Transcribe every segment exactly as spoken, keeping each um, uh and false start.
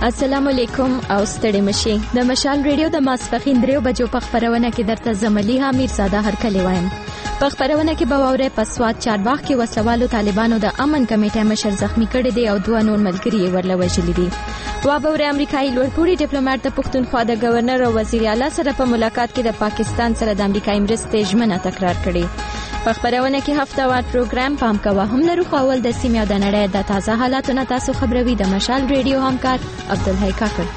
السلام علیکم او ستړي مشي د مشال ریډیو د ماسپخین دریو بجو په خبرونه کې درته زملي ها میرزاده هرکلی وایم. په خبرونه کې به واورئ په سواد چارباغ کې وسلوالو طالبانو د امن کمیټې مشر زخمی کړي دي او دوه نور ملګري یې ورله وژلي دي. وابورئ امریکایي لوړپوړي ډیپلوماټ د پښتونخوا د گورنر او وزیر اعلی سره په ملاقات کې د پاکستان سره د امریکایي مرستې ژمنه تکرار کړې. په خبرونه کې هفتهوار پروګرام پام کوه هم لرو خو اول د سیمې او د نړۍ د تازه حالاتو نه تاسو خبروي د مشال ریډیو همکار عبدالحی کاکړ.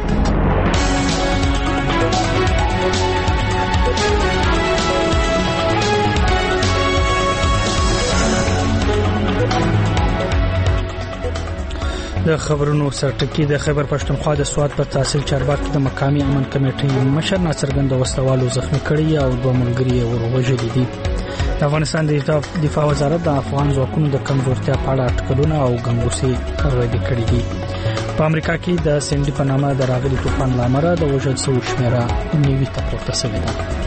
د خبرونو سرټکی د خیبر پښتونخوا د سواد په تحصیل چارباغ د مقامی امن کمیټې مشر ناصرګند وسلوالو زخمی کړي او دوه ملګري یې وروژلي دي. د افغانستان د دفاع وزارت د افغان ځواکونو د کمزورتیا په اړه اټکلونه او ګنګوسې راوړي کړي دي. په امریکا کې د سینډي په نامه د راغلي طوفان لامل د وژل شوو شمیره نیوي ته پورته شوې ده.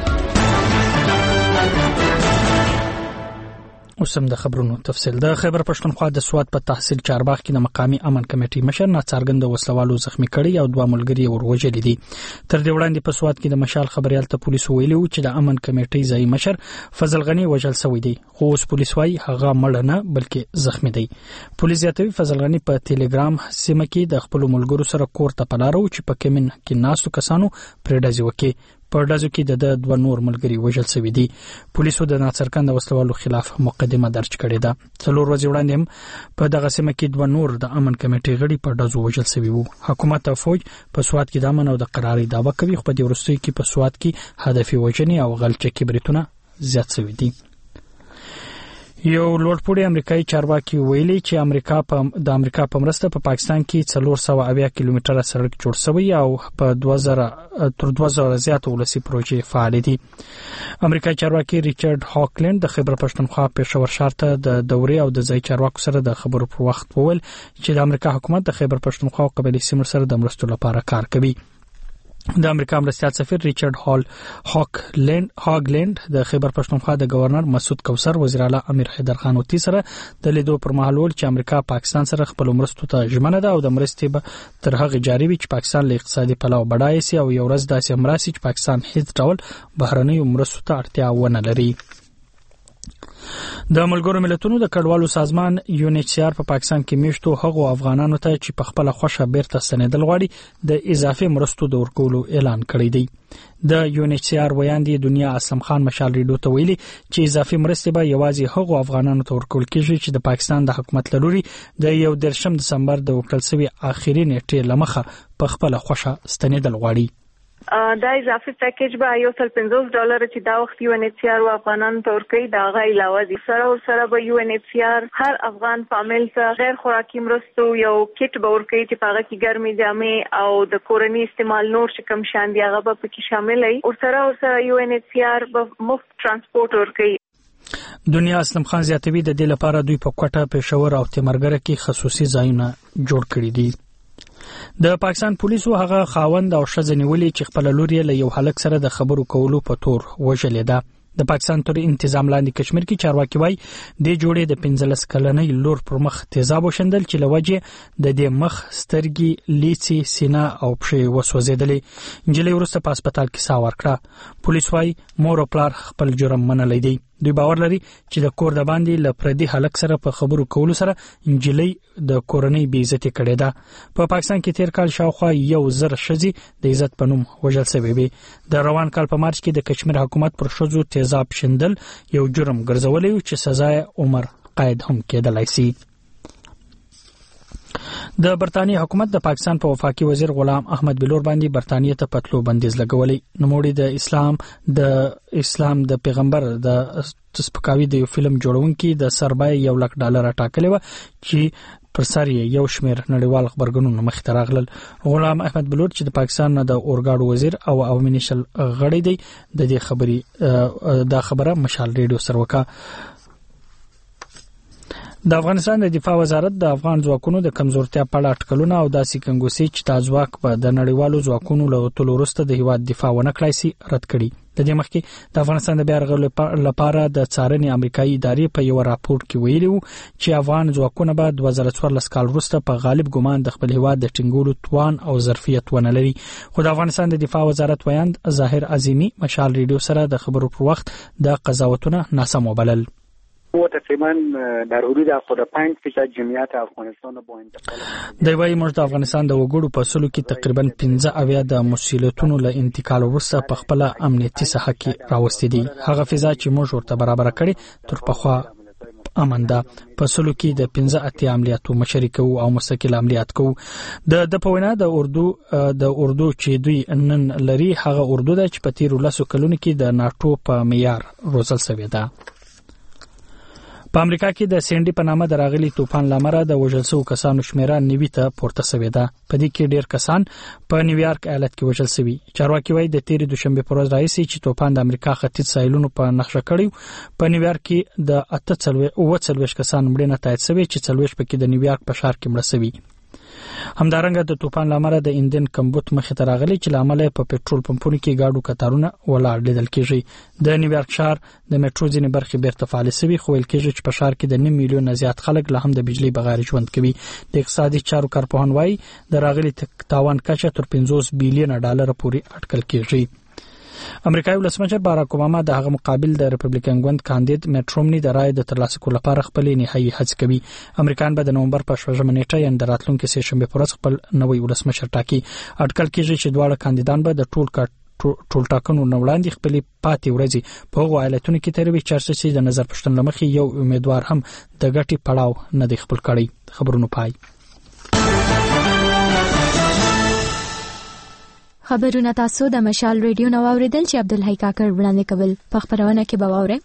اوسم د خبرونو تفصیل. د خیبر پښتونخوا د سواد په تحصیل چارباغ کې د مقامی امن کمیټې مشر ناڅرګند وسلوالو زخمی کړي او دوه ملګري یې وروژلي دي. تر دې وړاندې په سواد کې د مشال خبريال ته پولیسو ویلي و چې د امن کمیټې ځای مشر فضل غنی وژل شوی دی، خو اوس پولیس وايي هغه مړ نه بلکې زخمی دی. پولیس یاتوي فضل غنی په ټلګرام سیمه کې د خپل ملګرو سره کور ته پلارو چې په کمن کې ناسو کسانو پرېډازي وکړي. په ډازو کې د دوه نور ملګري وژل شوی دي. پولیسو د ناڅرګند وسلوالو خلاف مقدمه درج کړې ده. څلور ورځې وړاندې هم په دغه سیمه کې دوه نور د امن کمیټې غړي په ډازو وژل شوي وو. حکومت او فوج په سواد کې د امن او د قراري دعوه کوي، خو په دې وروستیو کې په سواد کې هدفي وژنې او غلچکي بریتونه زیات شوي دي. یو لوړپوړی امریکایي چارواکي ویلي چې امریکا په د امریکا په مرسته په پا پاکستان کې څلور سوه اویا کیلومتره سړک جوړ شوی او په دوه زره تر دوه زره زیات ولسي پروژې فعال دي. امریکایي چارواکي ریچارډ هاکلند د خیبر پښتونخوا پېښور ښار ته د دورې او د ځای چارواکو سره د خبرو پر وخت وویل چې د امریکا حکومت د خیبر پښتونخوا او قبایلي سیمو سره د مرستو لپاره کار کوي. د امریکا مرستیال سفیر ریچارډ هال هاکلند هاګلند د خیبر پښتونخوا د گورنر مسعود کوثر وزیر اعلی امیر حیدر خان وتی سره د لیدو پر مهال ول چې امریکا پاکستان سره خپل مرستو ته ژمنه ده او د مرستې به تر هغه جاري وي چې پاکستان له اقتصادي پلوه بډای شي او یو ورځ داسې مراسي چې پاکستان هیڅ ډول بهرنۍ مرستو ته اړتیا ونه لري. د ملګرو ملتونو د کډوالو سازمان یو ان ایچ سی آر په پاکستان کې میشتو هغو افغانانو ته چې په خپل خوښه بیرته ستنېدل غواړي د اضافي مرستو د ورکولو اعلان کړی دی. د یو ان ایچ سی آر ویاندې دنیا اسلم خان مشال ریډیو ته ویلي چې اضافي مرستې به یوازې هغو افغانانو ته ورکول کېږي چې د پاکستان د حکومت لوري د یو دیرشم دسمبر د ورکړل شوی آخري نیټې لمخه په خپل خوښه ستنېدل غواړي. دا اضافي پیکیج به یو سل پنځوس ډالر چې دا وخت یو ان ایچ سی آر افغانانو ته ورکوي دا غي علاوه دي. سره او سره به یو ان ایچ سی آر هر افغان فامیل ته غیر خوراکي مرستو یو کټ به ورکوي چې هغه کې ګرمي جامې او د کورنۍ استعمال نور چې کم شان دي هغه به پکې شامل وي. او سره او سره یو ان ایچ سی آر به مفت ترانسپورت ورکوي. دنیا اسلم خان زیاتوي د دې لپاره دوی په کوټه پېښور او تیمرګره کې خصوصي ځایونه جوړ کړي دي. د پاکستان پولیسو هغه خاوند او ښځه نیولې چې خپل لور یې له یو هلک سره د خبرو کولو په تور وژلې ده. د پاکستان تر انتظام لاندې کشمیر کې چارواکي وایي د جوړې د پنځلس کلنۍ لور پر مخ تیزاب وشندل چې لوجه د دې مخ سترګې لیڅي سینه او پښې وسوځېدلې. انجلۍ وروسته په هسپتال کې ساه ورکړه. پولیس وایي مور او پلار خپل جرم منلی دی. دوی باور لري چې د کور د باندې ل پردي هلک سره په خبرو کولو سره انجلۍ د کورنۍ بې عزتي کړې ده. په پاکستان کې تیر کال شاوخوا یو زر ښځې د عزت په نوم وژل شوې وې. د روان کال په مارچ کې د کشمیر حکومت پر ښځو تیزاب شندل یو جرم ګرځولی و چې سزا عمر قید هم کېدلای شي. د برتانیې حکومت د پاکستان په وفاقي وزیر غلام احمد بلور باندې برتانیې ته پتلو بندیز لګولې. نوموړي د اسلام د اسلام د پیغمبر د سپکاوي د یو فلم جوړونکي د سربای یو لک ډالر ټاکلې و چې پر سر یو شمیر نړیوال خبرګونونو مخ ته راغلل. غلام احمد بلور چې د پاکستان نه د اورګاډو وزیر او عوامي نشل غړی دی د دې خبري دا خبره مشال ریډیو سره وکړه. د افغانستان د دفاع وزارت د افغان ځواکونو د کمزورتیا په اړه اټکلونه او داسې کنګوسي چې دا ځواک په د نړیوالو ځواکونو له وتلو وروسته د هیواد دفاع ونه کړای شي رد کړي. د دې مخکې د افغانستان د بیا رغولو لپاره د څارنې امریکایي ادارې په یو راپور کې ویلي وو چې افغان ځواکونه به دوه زره څوارلس کال وروسته په غالب ګمان د خپل هیواد د ټینګولو توان او ظرفیت ونه لري. خو د افغانستان د دفاع وزارت ویاند ظاهر عظیمی مشال ریډیو سره د خبرو پر وخت د قضاوتونه ناسم وبلل. تقریبا در حدود هفتاد و پنج فیصد جمعیت افغانستان با انتقال د وایي موږ د افغانستان د وګړو په سلو کې تقریبا پنځه اویا د مسؤلیتونو له انتقال وروسته په خپل امنیتي ساحه کې راوستي دي. هغه فضا چې موږ ورته برابر کړي تر پخوا امن ده. په سلو کې د پنځه اتیا عملیاتو مشري کوو او مستقل عملیات کوو. د د پوینا د اردو د اردو چې دوی نن لري هغه اردو ده چې په تیر لسو کلونو کې د ناتو په معیار روزل شوی ده. په امریکا کې د سینډي په نامه د راغلي طوفان لامره د وژل شوو کسانو شمیره نوي ته پورته شوې ده. په دې کې ډېر کسان په نیویارک ایالت کې وژل شوي. چارواکي وایي د تیرې دوشنبه پر ورځ راځي چې طوفان د امریکا ختیځ ساحلونو په نقشه کړی. په نیویارک کې د اته څلوېښت اوه څلوېښت کسان مړینه تایید شوې چې څلوېښت پکې د نیویارک په ښار کې مړه شوي. همدارنګه د طوفان لامره د ایندن کمبوت مخې ته راغلي چې لامل په پېټرول پمپونو کې گاډو کتارونه ولاړ لیدل کېږي. د نیویارک ښار د میټرو ځینې برخې بیرته فعال شوي خو ویل کېږي چې په ښار کې د نیم میلیون زیات خلک لا هم د بجلی بغیر ژوند کوي. د اقتصادي چارو کارپوهان وایي د راغلي تاوان کچه تر پنځوس بیلیون ډالر پورې اټکل کېږي. امریکایي ولسمشر باراک اوباما د هغه مقابل د ریپبلیکن ګوند کاندید میټ رومني د رای د ترلاسه کولو لپاره خپل نهایي هڅې کوي. امریکایان به د نومبر په شپږمه نیټه یعنې د راتلونکي سه شنبه پر ورځ خپل نوی ولسمشر ټاکي. اټکل کېږي چې دواړه کاندیدان به د ټول ټول ټاکنو نه وړاندې خپل پاتې ورځې په هغو ایالتونو کې تیروي چې د نظر پوښتنې لمخې یو امیدوار هم د ګټې پړاو نه دی خپل کړی. خبرونو پای. خبرونه تاسو د مشال ریډیو نو اوریدل چې عبدالحی کاکر وړاندې کول. په خبرونه کې به واورئ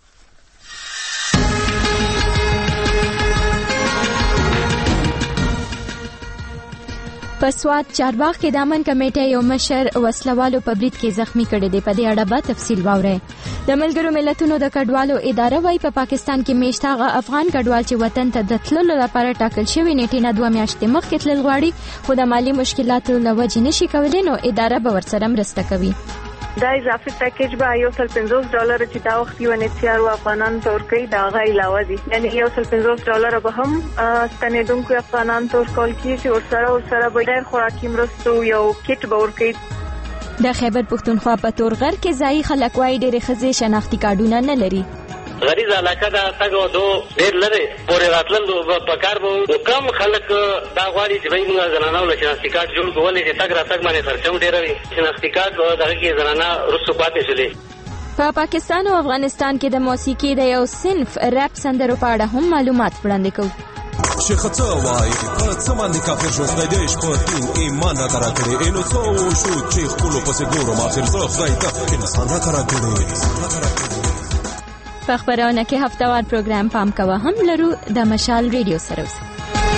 په سوات چارباغ کې د امن کمیټې یو مشر وسلوالو په برید کې زخمی کړي دي. په دې اړه به تفصیل واورئ. د ملګرو ملتونو د کډوالو اداره وايي په پاکستان کې میشته افغان کډوال چې وطن ته د تللو لپاره ټاکل شوی نیټه نه دوه میاشتې مخکې تلل غواړي خو د مالی مشکلاتو له وجې نشي کولی نو اداره به ورسره مرسته کوي. دا اضافي پیکیج به یو سل پنځوس ډالر چې دا وخت یو انچار او افغانان تور کوي دا غي علاوه دي یعنی یو سل پنځوس ډالر به هم ستنیدونکو افغانان تور کول کی چې ورسره ورسره به ډېر خوراکي مرستو یو کیټ به ورکړي. د خیبر پښتونخوا په تورغر کې ځای خلک وایي ډېر خزي شناختی کارډونه نه لري. غریز علاقه دا تاګو دو ډېر لري پورې راتلل په کار به کم خلک دا غواړي چې موږ زنانه ول شناختی کارت جوړ کولای چې تاګ را تاګ باندې خرچوم ډېر وي. شناختی کارت دغه کې زنانه رسو پاتې شولې. په پاکستان او افغانستان کې د موسیقي د یو صنف ریپ سندرو په اړه هم معلومات وړاندې کوو. شیخ څه وایي په څه باندې کافر شو خدای دې په دین ایمان را کړی انو څو شو چې خپل پسې ګورم اخر زه خدای ته انسان را کړی. په خبرونه کې هفتهوار پروګرام پام کوه هم لرو د مشال ریډیو سره اوسئ.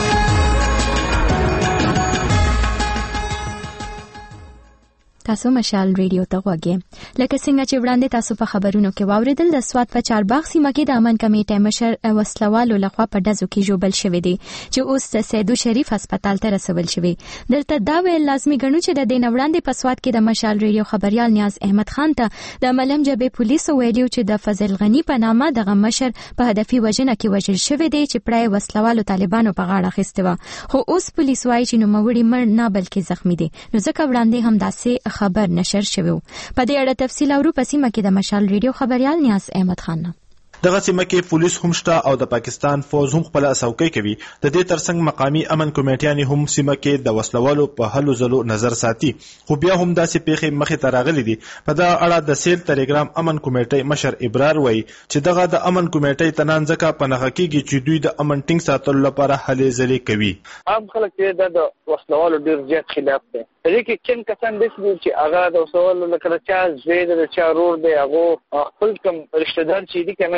تاسو مشال ریډیو ته غوږی. لکه څنګه چې وړاندې تاسو په خبرونو کې واوریدل د سوات په چارباغ سیمه کې د امن کمیټې مشر وسلوالو لخوا په ډزو کې ژوبل شوی دی چې اوس د سیدو شریف هسپتال ته رسول شوی. دلته دا ویل لازمي ګڼو چې د دې وړاندې په سوات کې د مشال ریډیو خبريال نیاز احمد خان ته د ملم جبې پولیسو ویلو چې د فضل غنی په نامه دغه مشر په هدفي وژنه کې وژل شوی دی چې پرای وسلوالو طالبانو په غاړه اخیسته و خو اوس پولیس وایي چې نوموړي مړ نه بلکې زخمی دي. نو ځکه وړاندې هم داسې خبر نشر شوی. په دې اړه تفصیل اورو په سیمه کې د مشال ریډیو خبريال نیاز احمد خان. دغه سیمه کې پولیس هم شته او د پاکستان فوج هم خپل اسوکې کوي. د دې ترڅنګ مقامی امن کمیټیان هم سیمه کې د وسلوالو په هلو ځلو نظر ساتي خو بیا هم داسې پیښې مخې ته راغلي دي. په دا اړه د سیل ټلګرام امن کمیټې مشر ابرار وایي چې دغه د امن کمیټې تنان ځکه په نخښه کېږي چې دوی د امن ټینګ ساتلو لپاره هلې ځلې کوي. عام خلک چې د وسلوالو ډیر زیات خلاف دي. دې کې کین کسان دي چې هغه د وسلوالو لکه چا زوی د چا رور دی هغه خپل کوم رشتہ دار چې دي کنه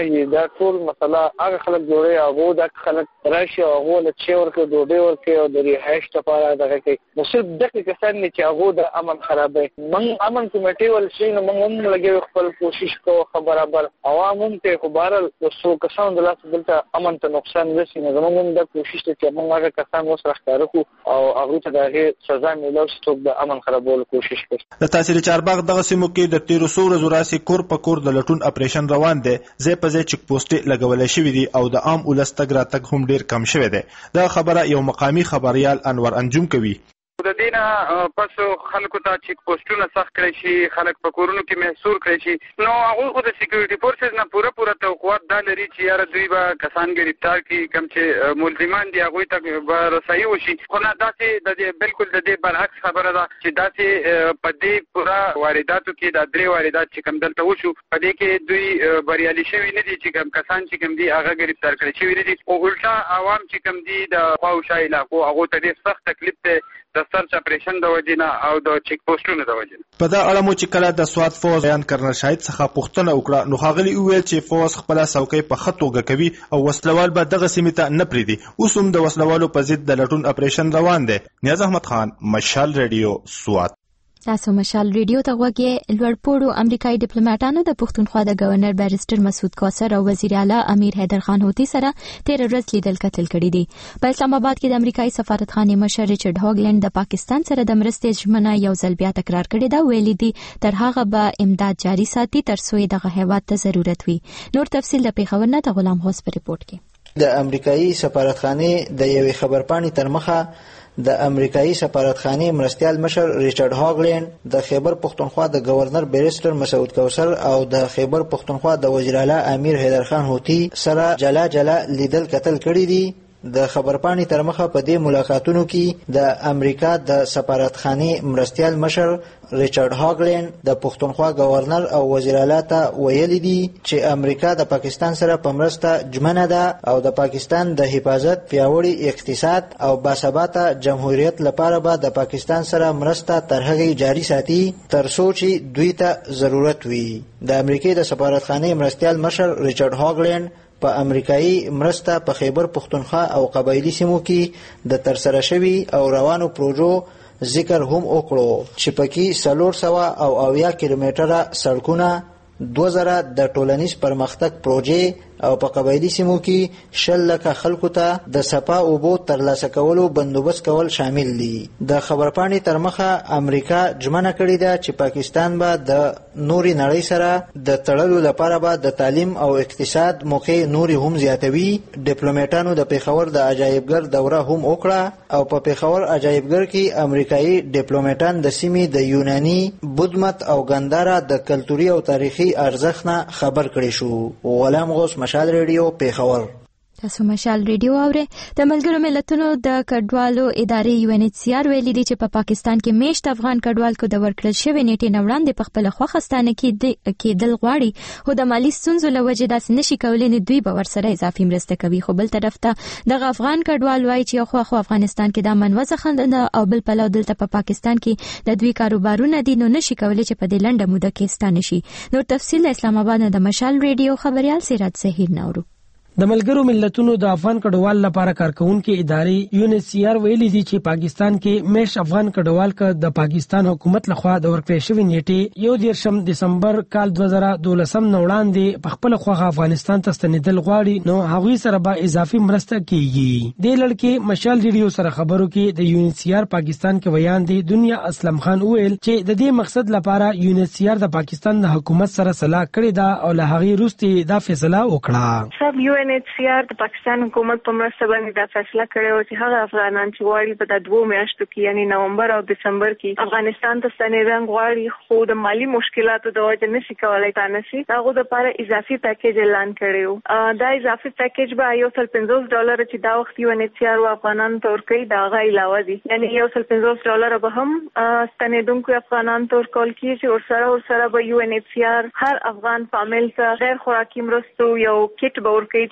کیږي دا ټول مسله هغه خلک جوړي هغه د خلک راشي هغه له چې ورکو ډوډۍ ورکو او د ریهایش لپاره دغه کوي نو صرف دغه کسان چې هغه د امن خرابوي من امن کمیټې ول شي نو موږ هم لګي خپل کوشش کوو خبره عوام هم ته خبرل د څو کسان د لاس دلته امن ته نقصان رسي نه زموږ هم د کوشش ته موږ هغه کسان وسره ښکارو او هغه ته دغه سزا ملو ستوب د امن خرابولو کوشش کوي. د تحصیل چارباغ دغه سیمو کې د تیرو سو ورځو راسي کور په کور د لټون اپریشن روان دی زې په ځای چک پوسټ لګولې شوې دي او د عام ولس تګ راتګ هم ډیر کم شوی دی. دا خبره یو مقامی خبريال انور انجم کوي. د دینه پس خلکو ته چیک پوسټونه سخت کړی شي خلک په کورونو کې محصور کړی شي نو هغه خو د سکیورټي فورسز نه پوره پوره توقعات دا لري چې یاره دوی به کسان گرفتار کړي کوم چې ملزمان دي هغوی ته به رسایي وشي خو نه داسې د دې بالکل د دې برعکس خبره ده چې داسې په دې پوره وارداتو کې د درې واردات چې کوم دلته وشو په دې کې دوی بریالي شوي نه دي چې کوم کسان چې کوم دي هغه گرفتار کړي شوي نه دي او الټا عوام چې کوم دي د خواوشا علاقو هغو ته ډېر سخت تکلیف دی د سرچ اپریشن د وجنه او د چیک پوسټونو د وجنه. په دا اړه مو چې کله د سواد فوز بیان کرنل شاهد څخه پوښتنه وکړه نو ښاغلي وویل چې فوز خپل څوکۍ په خطوګه کوي او وسلوال به دغه سیمه ته نه پریدي اوس هم د وسلوالو په ضد د لټون اپریشن روان دی. نیاز احمد خان مشال ریډیو سواد. تاسو مشال ریډیو ته غوږی لوړپوړو امریکایي ډیپلوماټانو د پښتونخوا د گورنر بیرسټر مسعود کوثر او وزیر اعلی امیر حیدر خان هوتی سره تیر ورځ لیدل کتل کړي دي. په اسلام آباد کې د امریکایي سفارتخانې مشر ریچارډ هاګلند د پاکستان سره د مرستې ژمنه یو ځل بیا تکرار کړې ده ویلي دي تر هغه به امداد جاري ساتي تر څو دغه هیواد ته ضرورت وي. نور تفصیل د پیښور نه د غلام هوس په ریپورت کې. د امریکایي سفارتخانې د یوې خبرپاڼې تر مخه د امریکایي سفارتخانې مرستیال مشر ریچارډ هاګلند د خیبر پښتونخوا د گورنر بیرسټر مسعود کوثر او د خیبر پښتونخوا د وزیر اعلی امیر حیدر خان هوتی سره جلا جلا لیدل کتل کړي دي. د خبرپاڼې تر مخه په دې ملاقاتونو کې د امریکا د سفارتخانې مرستیال مشر ریچارډ هاګلند د پښتونخوا گورنر او وزیر اعلی ته ویلي دي چې امریکا د پاکستان سره په مرسته ژمنه ده او د پاکستان د حفاظت پیاوړي اقتصاد او باثباته جمهوریت لپاره به د پاکستان سره مرسته تر هغې جاري ساتي تر څو چې دوی ته ضرورت وي. د امریکای د سفارتخانې مرستیال مشر ریچارډ هاګلند په امریکایي مرسته په خیبر پښتونخوا او قبایلی سیمو کې د ترسره شوي او روانو پروژو ذکر هم وکړو چې پکې څلور سوه او اویا کیلومتره سړکونه دوه زره د ټولنیز پرمختګ پروژې او په قبایلی سیمو کې شل لکه خلکو ته د صفا اوبو ترلاسه کولو بندوبست کول شامل دي. د خبرپاڼې تر مخه امریکا ژمنه کړې ده چې پاکستان به د نوري نړۍ سره د تړلو لپاره به د تعلیم او اقتصاد موقع نوري هم زیاتوي. ډیپلوماټانو د پیښور د عجایبګر دوره هم وکړه او په پیښور عجایبګر کې امریکایي ډیپلوماټان د سیمې د یوناني بودمت او ګندارا د کلتوري او تاریخي ارزښت نه خبر کړي شو. غلام غوث مشال ریډیو پیښور. تاسو مشال ریډیو اورئ. د ملګرو ملتونو د کډوالو ادارې یو ان ایچ سی آر ویلي دي چې په پاکستان کې میشت افغان کډوالو د ورکړل شوی نیټې نه وړاندې په خپل خوښه ستانه کې کېدل غواړي خو د مالی ستونزو له وجې داسې نشي کولی نو دوی به ورسره اضافي مرسته کوي. خو بل طرف ته دغه افغان کډوال وایي چې خو خو افغانستان کې د امن وضع خنده او بل پلو دلته په پاکستان کې د دوی کاروبارونه دي نو نشي کولی چې په دې لنډه موده کې ستانه شي. نور تفصیل د اسلام آباد نه د مشال ریډیو خبريال سراج زهیر نورو. د ملګرو ملتونو د افغان کډوال لپاره کارکونکو ادارې یو ان ایچ سی آر ویلي دي چې پاکستان کې میش افغان کډوال ک د پاکستان حکومت لخوا د ورکړې شوی نیټه یو دیرشم دسمبر کال دوه زره دولسم نه وړاندې په خپل خوغه افغانستان ته ستنېدل غواړي نو هغوی سره به اضافي مرسته کیږي. د لړکې مشال ریډیو سره خبرو کې د یو ان ایچ سی آر پاکستان کې بیان دی دنیا اسلم خان ویل چې د دې مقصد لپاره یو ان ایچ سی آر د پاکستان د حکومت سره صلاح کړې ده او له هغې وروسته دا فیصله وکړه. سب یو ان ایچ سی آر د پاکستان حکومت په مرسته باندې دا فیصله کړې و چې هغه افغانان چې غواړي په د دوه میاشتو کې یعنی نومبر او دسمبر کې افغانستان ته ستنېدل غواړي خو د مالی مشکلاتو د وجې نشي کولای تانسي هغه د لپاره اضافي پیکیج اعلان کړو. دا اضافي پیکیج به یو سل پنځوس ډالر چې دا وخت یو ان ایچ سی آر افغانانو ته ورکوي دا غي علاوه دي یعنی یو سل پنځوس ډالر به هم ستنېدونکو افغانانو ته ورکول کیږي چې ورسره ورسره به یو ان ایچ سی آر هر افغان فامیل ته غیر خوراکي مرستو یو کیټ به ورکوي چې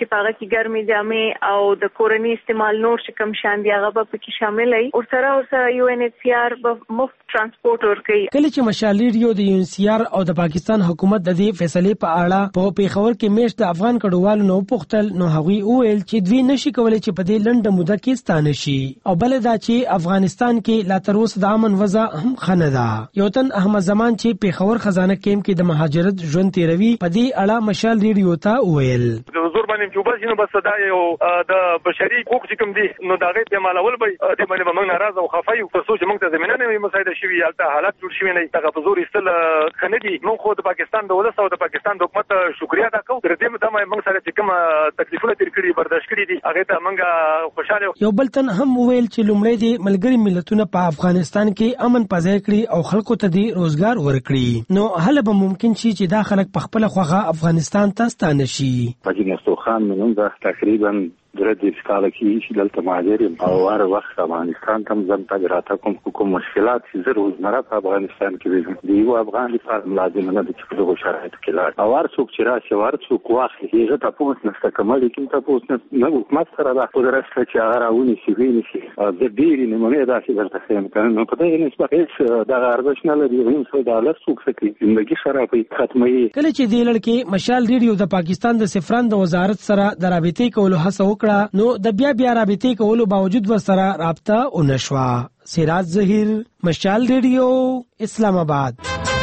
چې پاغه کې ګرمي جامې او د کورنۍ استعمال نور چې کم شان دی هغه په کې شامل وي او سره او سره یو ان ایچ سی آر به مفت ترانسپورت ورکوي. کله چې مشال ریډیو د یو ان سی آر او د پاکستان حکومت د دې فیصلې په اړه په پیښور کې میشت د افغان کډوالو نو پختل نو هغوی وویل چې دوی نشي کولای چې په دې لنډه موده کې ستانه شي او بل دا چې افغانستان کې لا تر اوسه د امن وضع هم خنه ده. یو تن احمد زمان چې پیښور خزانه کیمپ کې د مهاجرت ژوند تیروي په دې اړه مشال ریډیو ته وویل زور باندې چې بس نو بس دا یو د بشري حقوق چې کوم دي نو دا غي په مالول به د باندې موږ ناراضه او خفای او څه چې موږ ته زمينه نه مسایده شوی البته حالات جوړ شوی نه دا په زور استل خندي نو خو د پاکستان د ولس او د پاکستان د حکومت شکریا ادا کوو. تر دې ته موږ سره چې کوم تکلیفونه تیر کړی برداشت کړی دي هغه ته موږ خوشاله. یو بل تن هم ویل چې لومړی د ملګری ملتونو په افغانستان کې امن پځای کړی او خلکو ته د روزګار ورکړي نو هله به ممکن شي چې دا خلک په خپل خوغه افغانستان ته ستانه شي. پاکستان خان منځ تقریبا درې دېرش کاله کې چې دلته مهاجر یم او هر وخت افغانستان ته ځم تګ راته کوم کوم مشکلات چې زه روزمره په افغانستان کې وینم د یو افغان لپاره لازم نه دي چې په دغو شرایطو کې لاړ او هر څوک چې راشي هر څوک واخلي هغه تاسو نشته کومه لیکن تاسو نه حکومت سره دا قدرت چې هغه راونی شي ویني شي د ډېرې نمونې داسې درته ښیم که نو په دغې نسبت هېڅ دغه ارزښت نه لري نیم سوه ډالر څوک څه کوي زندګي خرابوي ختموي. کله چې دې لړ کې مشال ریډیو د پاکستان د سفران د وزارت سره د رابطې کولو هڅه وکړه نو د بیا بیا رابطې کولو باوجود ورسره رابطه ونشوه. سراج ظهیر مشال ریډیو اسلام آباد.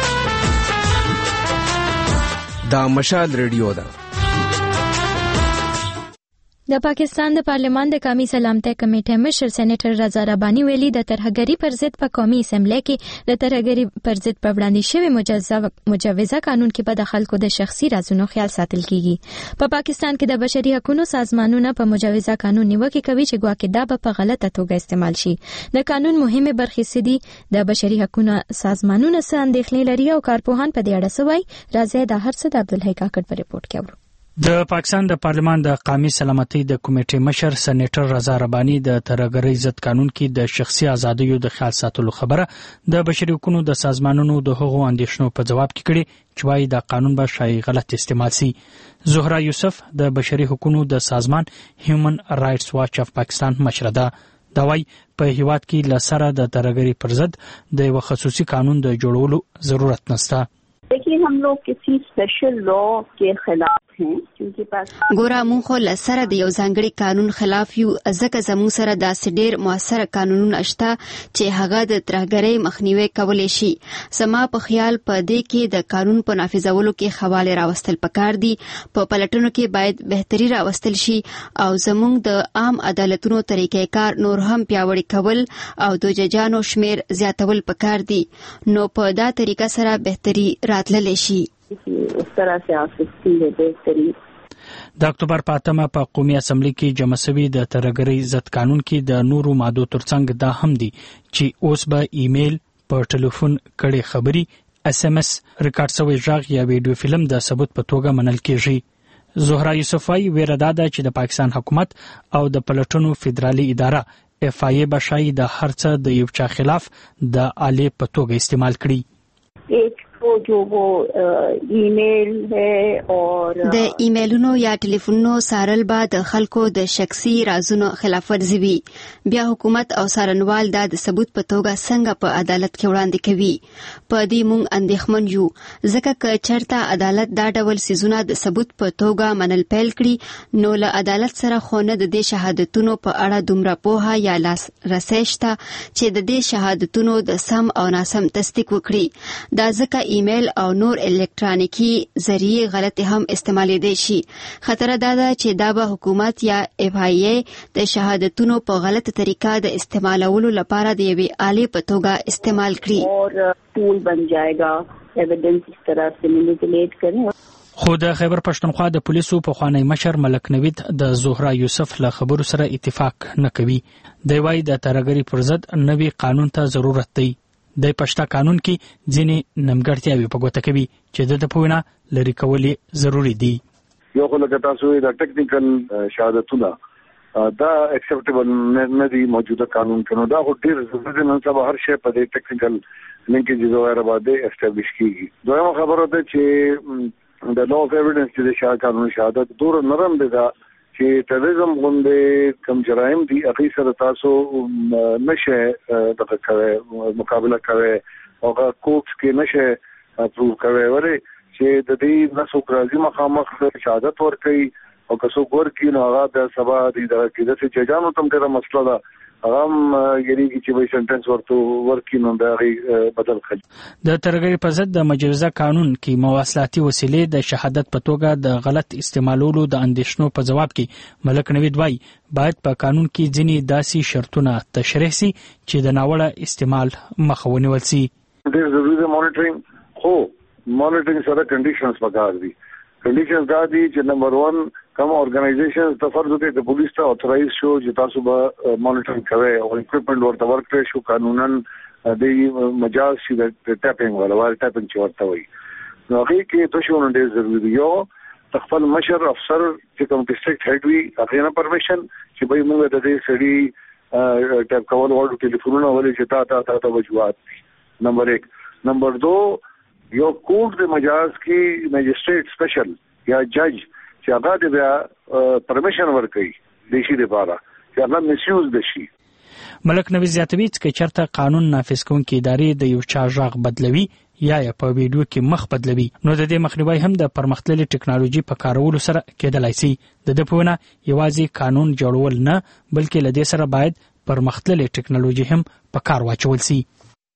دا مشال ریډیو ده. د پاکستان د پارلمان د قومي سلامتۍ کمیټې مشر سېنیټر رضا رباني ویلي د ترهګرۍ پر ضد په قومي اسمبلی کې د ترهګرۍ پر ضد په وړاندې شوی مجوزه قانون کې به د خلکو د شخصي رازونو خیال ساتل کیږي. په پاکستان کې د بشري حقوقو سازمانونه په مجوزه قانون نیوکه کوي چې ګواکې دا به په غلطه توګه استعمال شي. د قانون مهمه برخې سدي د بشري حقوقو سازمانونه څخه اندېښنې لري او کارپوهان په دې اړه څه وایي. راځي د هر څه د عبدالحی کاکړ په ریپورت کې اورو. د پاکستان د پارلمان د قومي سلامتۍ د کمیټې مشر سېنیټر رضا رباني د ترهګرۍ ضد قانون کې د شخصي ازادیو د خیال ساتلو خبره د بشري حقوقو د سازمانونو د هغو اندېښنو په جواب کې کړي چې وايي د قانون به شایي غلط استعمال سي. زهرا یوسف د بشري حقوقو د سازمان هیومن رائټس واچ اف پاکستان مشره ده. دا وايي په هیواد کې لسره د ترهګرۍ پر ضد د یو خصوصي قانون د جوړولو ضرورت نشته. देखिए हम लोग किसी स्पेशल लॉ के खिलाफ हैं क्योंकि ګوره مونږ خو لسره د یو ځانګړي قانون خلاف یو ځکه زموږ سره داسې ډېر موثر قانونونه شته چې هغه د ترهګرۍ مخنیوي کولی شي. زما په خیال په دې کې د قانون په نافذولو کې خواله راوستل پکار دي. په پلټنو کې باید بهتري راوستل شي او زموږ د عام عدالتونو طریقې کار نور هم پیاوړی کول او د ججانو شمیر زیاتول پکار دي. نو په دا طریقه سره بهتري راتللی شي. اس طرح سے آپ سکتی ہے بہتری. د اکتوبر په اتمه په قومي اسمبلی کې جمع شوی د ترهګرۍ ضد قانون کې د نورو مادو ترڅنګ دا هم دي چې اوس به ایمیل په ټلیفون کړي خبري اس ام اس ریکارډ شوی ژغ یا ویډیو فلم د ثبوت په توګه منل کیږي. زهرا یوسفای ویره داده چې د پاکستان حکومت او د پلټنو فدرالي اداره اف آی ای بشای د هرڅه د یو چا خلاف د آلې په توګه استعمال کړي. ایک جو وہ ای میل ہے اور د ایمیلونو یا ټلیفونونو سارل با د خلکو د شخصي رازونو خلاف ورزي وي. بیا حکومت او سارنوال دا د ثبوت په توګه څنګه په عدالت کې وړاندې کوي. په دې مونږ اندېښمن یو ځکه که چرته عدالت دا ډول سيزونه د ثبوت په توګه منل پیل کړي نو له عدالت سره خو نه د دې شهادتونو په اړه دومره پوهه یا لاس رسېشته چې د دې شهادتونو د سم او ناسم تصدیق وکړي. دا ځکه ایمیل او نور الکترونیکی ذریعے غلط هم استعمالیدای شي. خطر دا ده چې دا به حکومت یا اف آی ای د شهادتونو په غلطه طریقه د استعمالولو لپاره د یوې آلې په توګه استعمال کړي اور ټول بن جائے گا ایویډنس اس طرح سے مینیپولیټ کړي. خو د خیبر پښتونخوا د پولیسو په خوانی مشر ملک نوید د زهرا یوسف له خبرو سره اتفاق نه کوي. دی وايي د ترهګرۍ پر ضد نوي قانون ته ضرورت دی. د پښتا قانون کې ځینې نمګړتیاوې په ګوته کوي چې د پوینه لري کول ضروری دي. یو خو لکه تاسو د ټیکنیکل شهادتونه دا اکسپټیبل نه دي موجوده قانون کې. نو دا خو ډیر ضروري دی نن سبا هر شی په دې ټیکنیکل لینکیجز وغیرہ باندې اسټابلیش کیږي. دویمه خبره ده چې د لا اف ایویډنس چې د شاه قانون شهادت دور نرم دی دا چې تروریزم غونډې کم جرایم دي هغه سره تاسو نشه دغه کوي مقابله کوي او کوټس کې نشه پروف کوي ولې چې د دې نسو کرازي مخامخ شهادت ورکړي او که څوک ورکړي نو هغه د سبا د دغه کې د ججانو تم ډیره مسله ده هغه یعنی چې به سنټنس ورته ورکړي نو دا غي بدل کړي د ترګری په ضد د مجوزه قانون کې مواصلاتي وسیلې د شهادت په توګه د غلط استعمالولو د اندیشنو په جواب کې ملک نوید وای باید په قانون کې ځینې داسي شرطونه تشریح سي چې د ناوړه استعمال مخه ونیول سي. ډیر ضروري دی مانیټرینګ خو مانیټرینګ سره کنډیشنز پکار دي. کنډیشنز دا دي چې نمبر ون کوم ارګنایزیشنز د فرض ته د پولیس ته اتورایز شو چې تاسو به مانیټرینګ کوي او اکوپمنټ ورته ورکړي شو قانونن د مجاز شي د ټاپینګ ولا ور ټاپینګ چې ورته وي نو هغه کې تاسو نو ډیر ضروري دی یو خپل مشر افسر چې کوم ډیسټریکټ هډ وي هغه نه پرمیشن چې به موږ د دې سړي ټاپ کول ورته ټلیفونونه ولې چې تا تا تا وجوهات نمبر ایک نمبر دو یو کوټ د مجاز کې مجسټریټ سپیشل یا جج چې هغه د بیا پرمیشن ورکړي د شي لپاره چې هغه مسیوز دشي. ملک نوی زیاتوي چې چرته قانون نافذ کوونکې ادارې د یو چا ژغ بدلوي یا یا په ویډیو کې مخ بدلوي نو د دې مخنیوي هم د پرمختللي ټکنالوژي په کارولو سره کېدلای شي. د دې په ونه یوازې قانون جوړول نه بلکې لدې سره باید پرمختللي ټکنالوژي هم په کار واچول شي.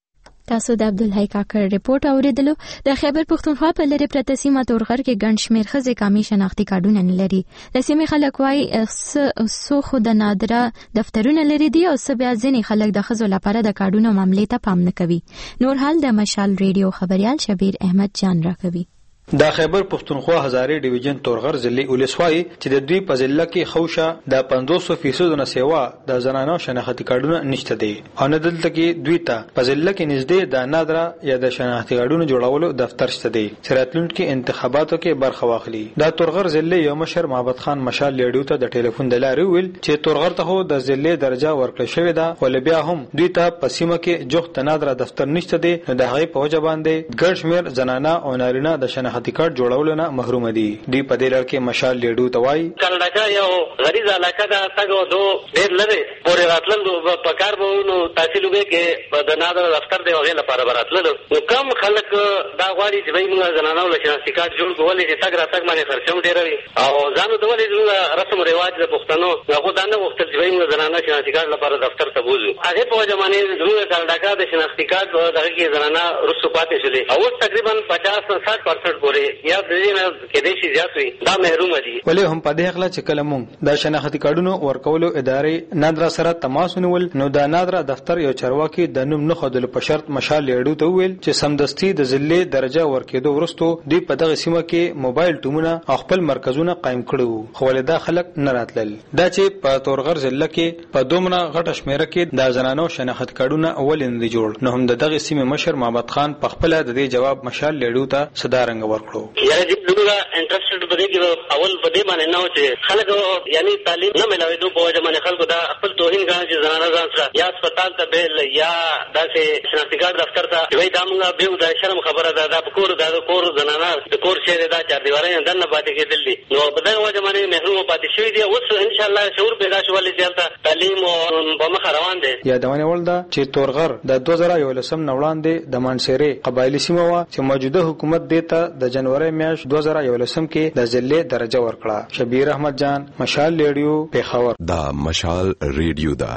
تاسو د عبدالحی کاکړ ریپورت اوریدلو. د خیبر پښتونخوا په لری پرته سیمه تورغر کې ګڼ شمېر ښځې قامي شناختي کارډونه نه لري. د سیمې خلک وایي څو خو د نادره دفترونه لري دي او څه بیا ځینې خلک د ښځو لپاره د کارډونو معاملې ته پام نه کوي. نور حال د مشال ریډیو خبريال شبیر احمد جان راکوي. د خیبر پښتونخوا هزارې ډیویژن تورغر ضلع ولسوالۍ چې د دوی په ضلع کې خوشه د پنځوس فیصد نه سیوا د زنانو شناختی کارډونه نشته دي او نه دلته کې دوی ته په ضلع کې نږدې د نادره یا د شناختی کارډونو جوړولو دفتر شته دي چې راتلونکي انتخاباتو کې برخه واخلي. د تورغر ضلع یو مشر محمد خان مشال لیډیو ته د ټلیفون د لارې ویل چې تورغر ته د ضلع درجه ورکړل شوې ده ول بیا هم دوی ته په سیمه کې جوخت نادره دفتر نشته دي نو د هغې په وجه باندې ګڼ شمېر زنانه او نارینه د شناختی ټکټ جوړولو نه محروم دي. دی په دې لړ کې مشال لیډو توای کاناډا یو غریزه علاقه ده تاګو دو ډېر لري پورې راتللو په کار به نو تحصیل وګړي کې د نادر دفتر دی هغه لپاره براتللو نو کم خلک دا غواړي چې موږ زنانو له شناختی کارت جوړ کولای چې تاګ راتګ باندې خرچوم ډېر وي او ځانو د ولې رسم رواج د پښتنو هغه دا نه وخت چې موږ زنانو شناختی کارت لپاره دفتر ته بوزو هغه په وجه باندې زموږ کاناډا د شناختی کارت دغه کې زنانه رسو پاتې شولې او تقریبا پچاس نه ساठ پرسنټ پورې یا د دې نه کې دې شي زیات وي دا محروم دي. ولې هم په دې حق لا چې کله مونږ د شناختی کارتونو ورکولو ادارې نادر سره تماس ونیول نو د نادر دفتر یو چارواکي د نوم نه خدل په شرط مشال لیډو ته ویل چې سمدستي د ضلع درجه ورکېدو ورستو دوی په دغه سیمه کې موبایل ټومونه او خپل مرکزونه قائم کړو خو ولدا خلک نه راتلل. دا چې په تورغر ضلع کې په دومره غټه شمیره کې د زنانو شناخت کارتونه اول نه جوړ نو هم د دغه سیمه مشر محمد خان په خپل د دې جواب مشال لیډو ته صدارنګ ورکړو. یاره انټرسټډ بده کې اول په دې باندې نه و چې خلک یعنی تعلیم نه ملاوي دوه په وجه باندې خلکو دا خپل توهین غواړي چې زنانه ځان سره یا هسپتال ته بیل یا داسې شناختی کارت دفتر ته وایي دا موږ به د شرم خبره ده دا په کور دا د کور زنانه د کور شی دا چار دیوارۍ نه دنه پاتې کېدل دي نو په دغه وجه باندې محروم پاتې شوي دي. اوس ان شاء الله شعور پیدا شول چې هلته تعلیم په مخ روان دی. یادونه ول ده چې تورغر د دوه زره یولسم نه وړاندې د مانسيري قبایلی سیمه و چې موجوده حکومت دیته د جنوري میاشت دوه زره یولسم کې د ضلع درجه ورکړه. شبیر احمد جان مشال لیډیو پیښور. دا مشال ریډیو دا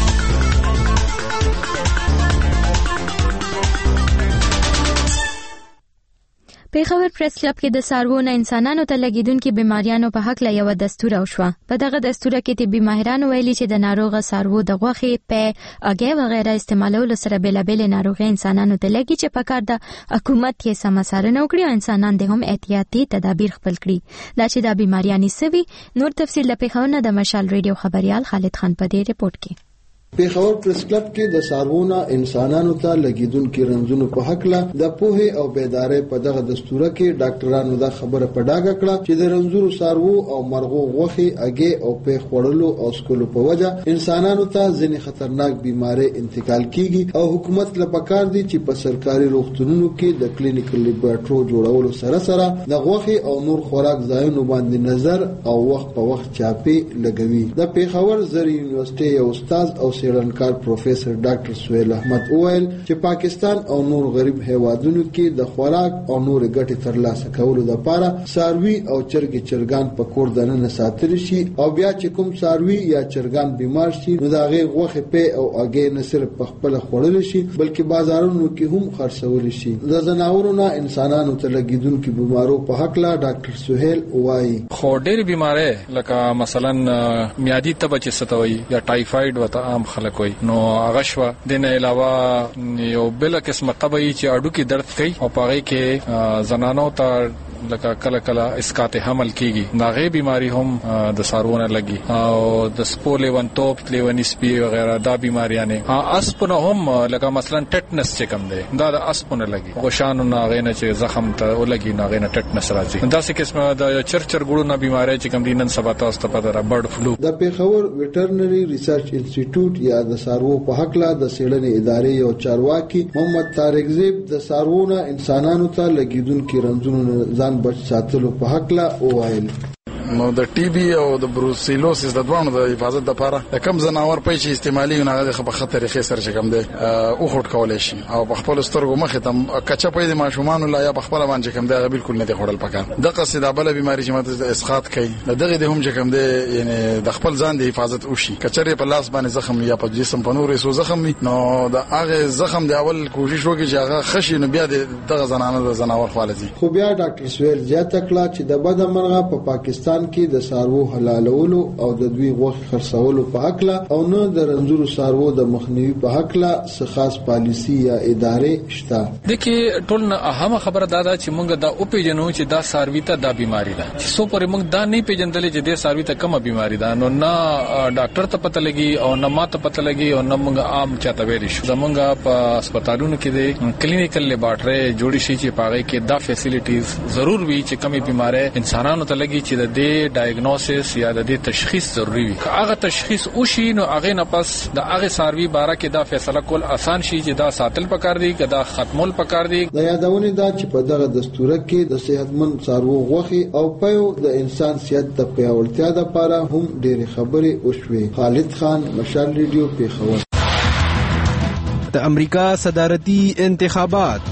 پیښور پریس کلب کې د سارو نه انسانانو ته لګیدونکو بیماریانو په حق لا یو دستور او شو. په دغه دستور کې طبي ماهرانو ویلي چې د ناروغه سارو د غوښې په اگې وغیرہ استعمالولو سره بلابل ناروغي انسانانو ته لګي چې په کار د حکومت کې سم څارنه وکړي او انسانان د هم احتیاطي تدابیر خپل کړي. دا چې د بیماریانې سوي نور تفصیل له پیښور نه د مشال ریډیو خبريال خالد خان په دې ریپورت کې. پیښور پریس کلب کې د سارونه انسانانو ته لګیدونکو رنځونو په حق له د پوهې او بیدارۍ په دغه دستوره کې ډاکټرانو دا خبره په ډاګه کړه چې د رنځونو سارو او مرغو غوښې اگې او پیښ وړلو او سکولو په وجه انسانانو ته ځینې خطرناک بیماری انتقال کیږي او حکومت له پکار دی چې په سرکاري روغتونونو کې د کلینیکل لیبارټرو جوړولو سره سره د غوښې او نور خوراک ځایونو باندې نظر او وخت په وخت چاپی لګوي. د پیښور زری یونیورسيټي یو استاد او سیړنکار پروفیسور ډاکټر سهیل احمد اویل چې پاکستان او نور غریب هیوادونو کې د خوراک او نور ګټې ترلاسه کولو لپاره ساروي او چرګ چرګان په کور دننه ساتل شي او بیا چې کوم ساروي یا چرګان بیمار شي نو دا غي غوخه په او اگې نه صرف په خپل خوړل شي بلکې بازارونو کې هم خرڅول شي. د زناورونو انسانانو ته لګیدونکو بیمارو په حق لا ډاکټر سهیل وایي خو ډېر بیماری لکه مثلا میادي تبه چې ستوي یا ټایفاید وته عام خلک وي نو هغه شو د نه علاوه یو بل قسمه تبه چې اډو کې درد کوي او پاره کې زنانو ته لکه کله کله اسقاط حمل کیږي ناغه بیماری هم د سارونه لګي او د سپولې ونټوپ لیونی سپي وغیرہ دا بیماریاں نه اسپنه هم لکه مثلا ټټنس چې کوم دی دا د اسپنه لګي غشانو ناغه نه چې زخم ته ولګي ناغه نه ټټنس راځي دا څه قسمه د چرچر ګړو نه بیماری چې کوم دینن سبا تاسو ته پته را برډ فلو. د پیښور ویټرنری ریسرچ انسټیټیوټ یا د سارو په حق لا د سیړنې ادارې او چارواکي محمد طارق زیب د سارونه انسانانو ته لګیدونکو رنځونو ځان بچ ساتلو په حق لا وویل نو د ټي بي او د بروسیلوسیس د دوانو د حفاظت لپاره کم زناور په شي استعمالي نه غوښه په خطر کې سره کم دی او خټ کولای شي او په خپل سترګو مخه تم کچا په دې ماشومان لا یا په خپل باندې کم دی بالکل نه دی خړل پکار د قصیده بل بیماری چې مت اسقاط کوي دغه د هم چې کم دی یعنی د خپل ځان د حفاظت وشي کچره په لاس باندې زخم یا په جسم په نورې سو زخم نو د هغه زخم دی اول کوشش وکړي چې هغه خشي نو بیا دغه زنانه د زناور خالصي. خو بیا ډاکټر سویل زیاته کړه چې د بد مرغه په پاکستان کې د سارو حلالولو او د دوی غوښه خرڅولو په حق لا او نه د رنځورو سارو د مخنیوي په حق لا څه خاص پالیسی یا ادارې شته. د کې ټول نه اهمه خبره دا ده چې موږ دا او پیژنو چې دا ساروي ته دا بیماری ده چې سو پرې موږ دا نه پیژندل چې د ساروي ته کومه بیماری ده نو نه ډاکټر ته پته لګي او نه ماته پته لګي او نه موږ عام چاته ویل شو. زمونږ په هسپتالونو کې د کلینیکل لیبارټري جوړی شي چې پاره کې دا فیسیلیټیز ضرور وي چې کومه بیماری انسانانو ته لګي چې د دې ډایګنوسس یا د دې تشخیص ضروری وي. هغه تشخیص وشي نو هغه نه پس د هغه ساروي باره کې دا فیصله کول آسان شي چې دا ساتل پکار دي کدا ختمول پکار دي. د یادونه دا چې په دغه دستور کې د صحتمند سارو غوښه او پيو د انسان صحت ته پیاوړتیا لپاره هم ډېری خبرې وشوي. خالد خان مشال ریډیو پیښور. د امریکا صدارتي انتخابات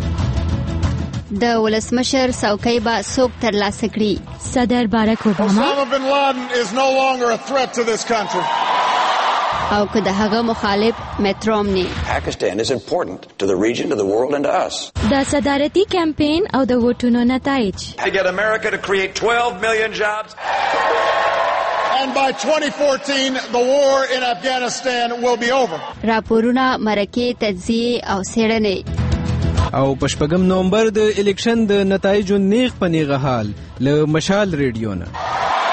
د ولسمشر څوکۍ به څوک ترلاسه کړي؟ صدر باراک اوباما Osama bin Laden is no longer a threat to this country. او که د هغه مخالف مټ رومني. Pakistan is important to the region, to the world and to us. د صدارتي کمپاین او د ووټونو نتایج. To get America to create twelve million jobs. And by twenty fourteen the war in Afghanistan will be over. راپورونه مرکه تجزیه او څېړنې او پشپغم نومبر د الیکشن د نتایجو نیغ پنیغه حال له مشال ریډیو نه.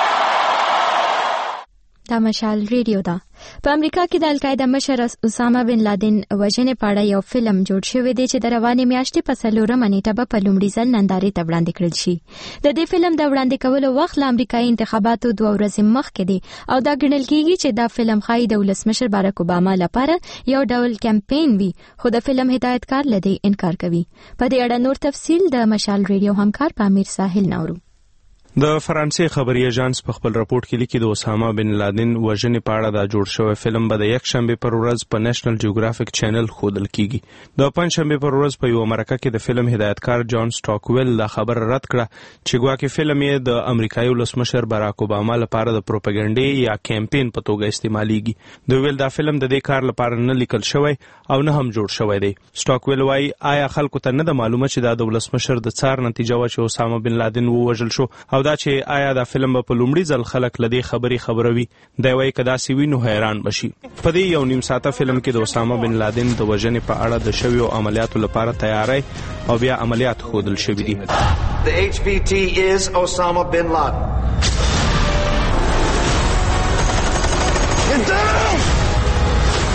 دا مشال ریډیو ده. په امریکا کې د القاعده مشر اسامه بن لادن وژنې په اړه یو فلم جوړ شوی دی چې د روانې میاشتې په څلورمه نیټه به په لومړي ځل نندارې ته وړاندې کړل شي. د دې فلم د وړاندې کولو وخت له امریکایي انتخاباتو دوه ورځې مخکې دی او دا ګڼل کېږي چې دا فلم ښایي د ولسمشر باراک اوباما لپاره یو ډول کمپاین وي خو د فلم هدایتکار له دې انکار کوي. په دې اړه نور تفصیل د مشال ریډیو همکار په امیر ساحل نورو. د فرانسې خبري ایجانس په خپل راپورټ کې لیکي د اسامه بن لادن وژنې په اړه دا جوړ شوی فلم به د یک شنبه پر ورځ په نېشنل جیوګرافیک چینل ښودل کیږي. د پنځ شنبه پر ورځ په یو مرکه کې د فلم هدایتکار جان سټاکویل دا خبر رد کړه چې ګواکې فلم یې د امریکایي ولسمشر باراک اوباما لپاره د پروپاګاندا یا کمپاین په توګه استعمالېږي. دوی ویل دا فلم د دې کار لپاره نه لیکل شوی او نه هم جوړ شوی دی. سټاکویل وايي آیا خلکو ته نه د معلومه چې دا د ولسمشر د څار نتیجه و چې اسامه بن لادن ووژل شو او دا چې آیا دا فلم په لومړي ځل خلک لدې خبري خبروي دا وایي کدا سی وینو حیران بشي. په دې یو نیم ساعته فلم کې د اسامه بن لادن د وژنې په اړه د شویو عملیاتو لپاره تیاری او بیا عملیات ښودل شوي دي. The H B T is Osama bin Laden. Get down!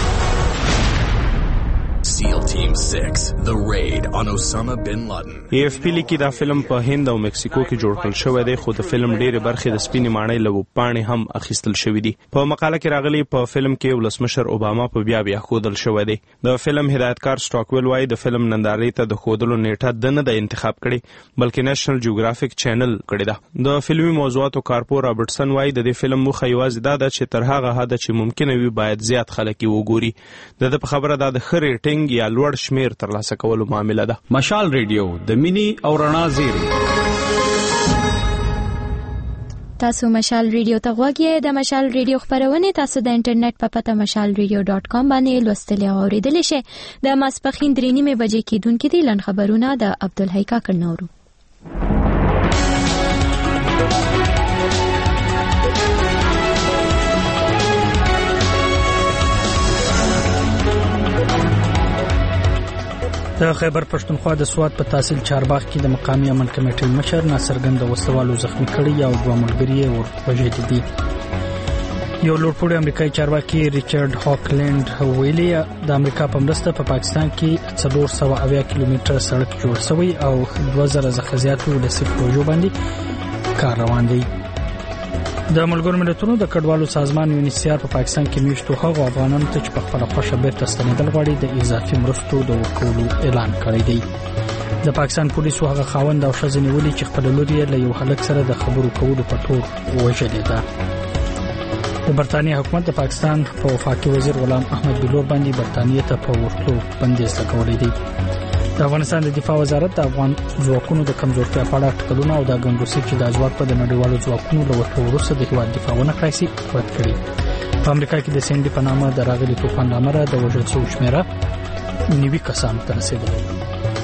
six, The Raid on Osama bin Laden. ای اف پی لیکي دا فلم په هند او مکسیکو کې جوړ کړل شوی دی خو د فلم ډېرې برخې د سپینې ماڼۍ له وپاڼې هم اخیستل شوي دي. په مقاله کې راغلي په فلم کې ولسمشر اوباما په بیا بیا ښودل شوی دی. د فلم هدایتکار سټاکویل وایي د فلم نندارې ته د ښودلو نیټه ده نه ده انتخاب کړې بلکې نېشنل جیوګرافیک چینل کړې ده. د فلمي موضوعاتو کارپور رابرټسن وایي د دې فلم موخه یوازې دا ده چې تر هغه حده چې ممکنه وي باید زیات خلک یې وګوري. د ده په خبره دا د ښه ریټینګ یا لوړ شمیر ترلاسه کولو معامله ده. مشال ریډیو د مینی او رڼا زیری. تاسو مشال ریډیو ته غوږی د مشال ریډیو خبرونه تاسو د انټرنیټ په پته مشال ریډیو ډاټ کام باندې لوستلی او اوریدلی شئ. د ماسپخین درې نیمې بجې کېدونکې دي لن خبرونه د عبدالحی کاکړ نورو. د خیبر پښتونخوا د سوات په تحصیل چارباغ کې د مقامی امن کمیټې مشر ناصرګند وسوالو زخمی کړي او دوه ملګري یې ورپوجېدي دي. یو لوړپوړی امریکایي چارواکي ریچارډ هاکلینډ ویلي د امریکا په مرسته په پاکستان کې څلور سوه اویا کیلومتره سړک جوړ شوی او دوه زره څخه زیاتو ولسي پروژو باندې کار روان دی. د ملګرو ملتونو د کډوالو سازمان یونیسیار په پاکستان کې میشتو هغو افغانانو ته چې په خپله خوښه بیرته ستنېدل غواړي د اضافي مرستو د ورکولو اعلان کړی دی. د پاکستان پولیسو هغه خاوند او ښځه نیولي چې خپله لور یې له یو هلک سره د خبرو کولو په تور وژلې ده. د برطانیې حکومت د پاکستان په وفاقي وزیر غلام احمد بلور باندې برطانیې ته په ورتلو بندیز لګولی دی. د افغانستان د دفاع وزارت د افغان ځواکونو د کمزورتیا په اړه اټکلونه او دا ګنګوسې چې د ځواک په د نړیوالو ځواکونو له وتلو وروسته د هېواد دفاع ونه کړای شي رد کړي. په امریکا کې د سینډي په نامه د راغلي طوفان له امله د وژل شویو شمېره نوي کسانو ته رسېدلې.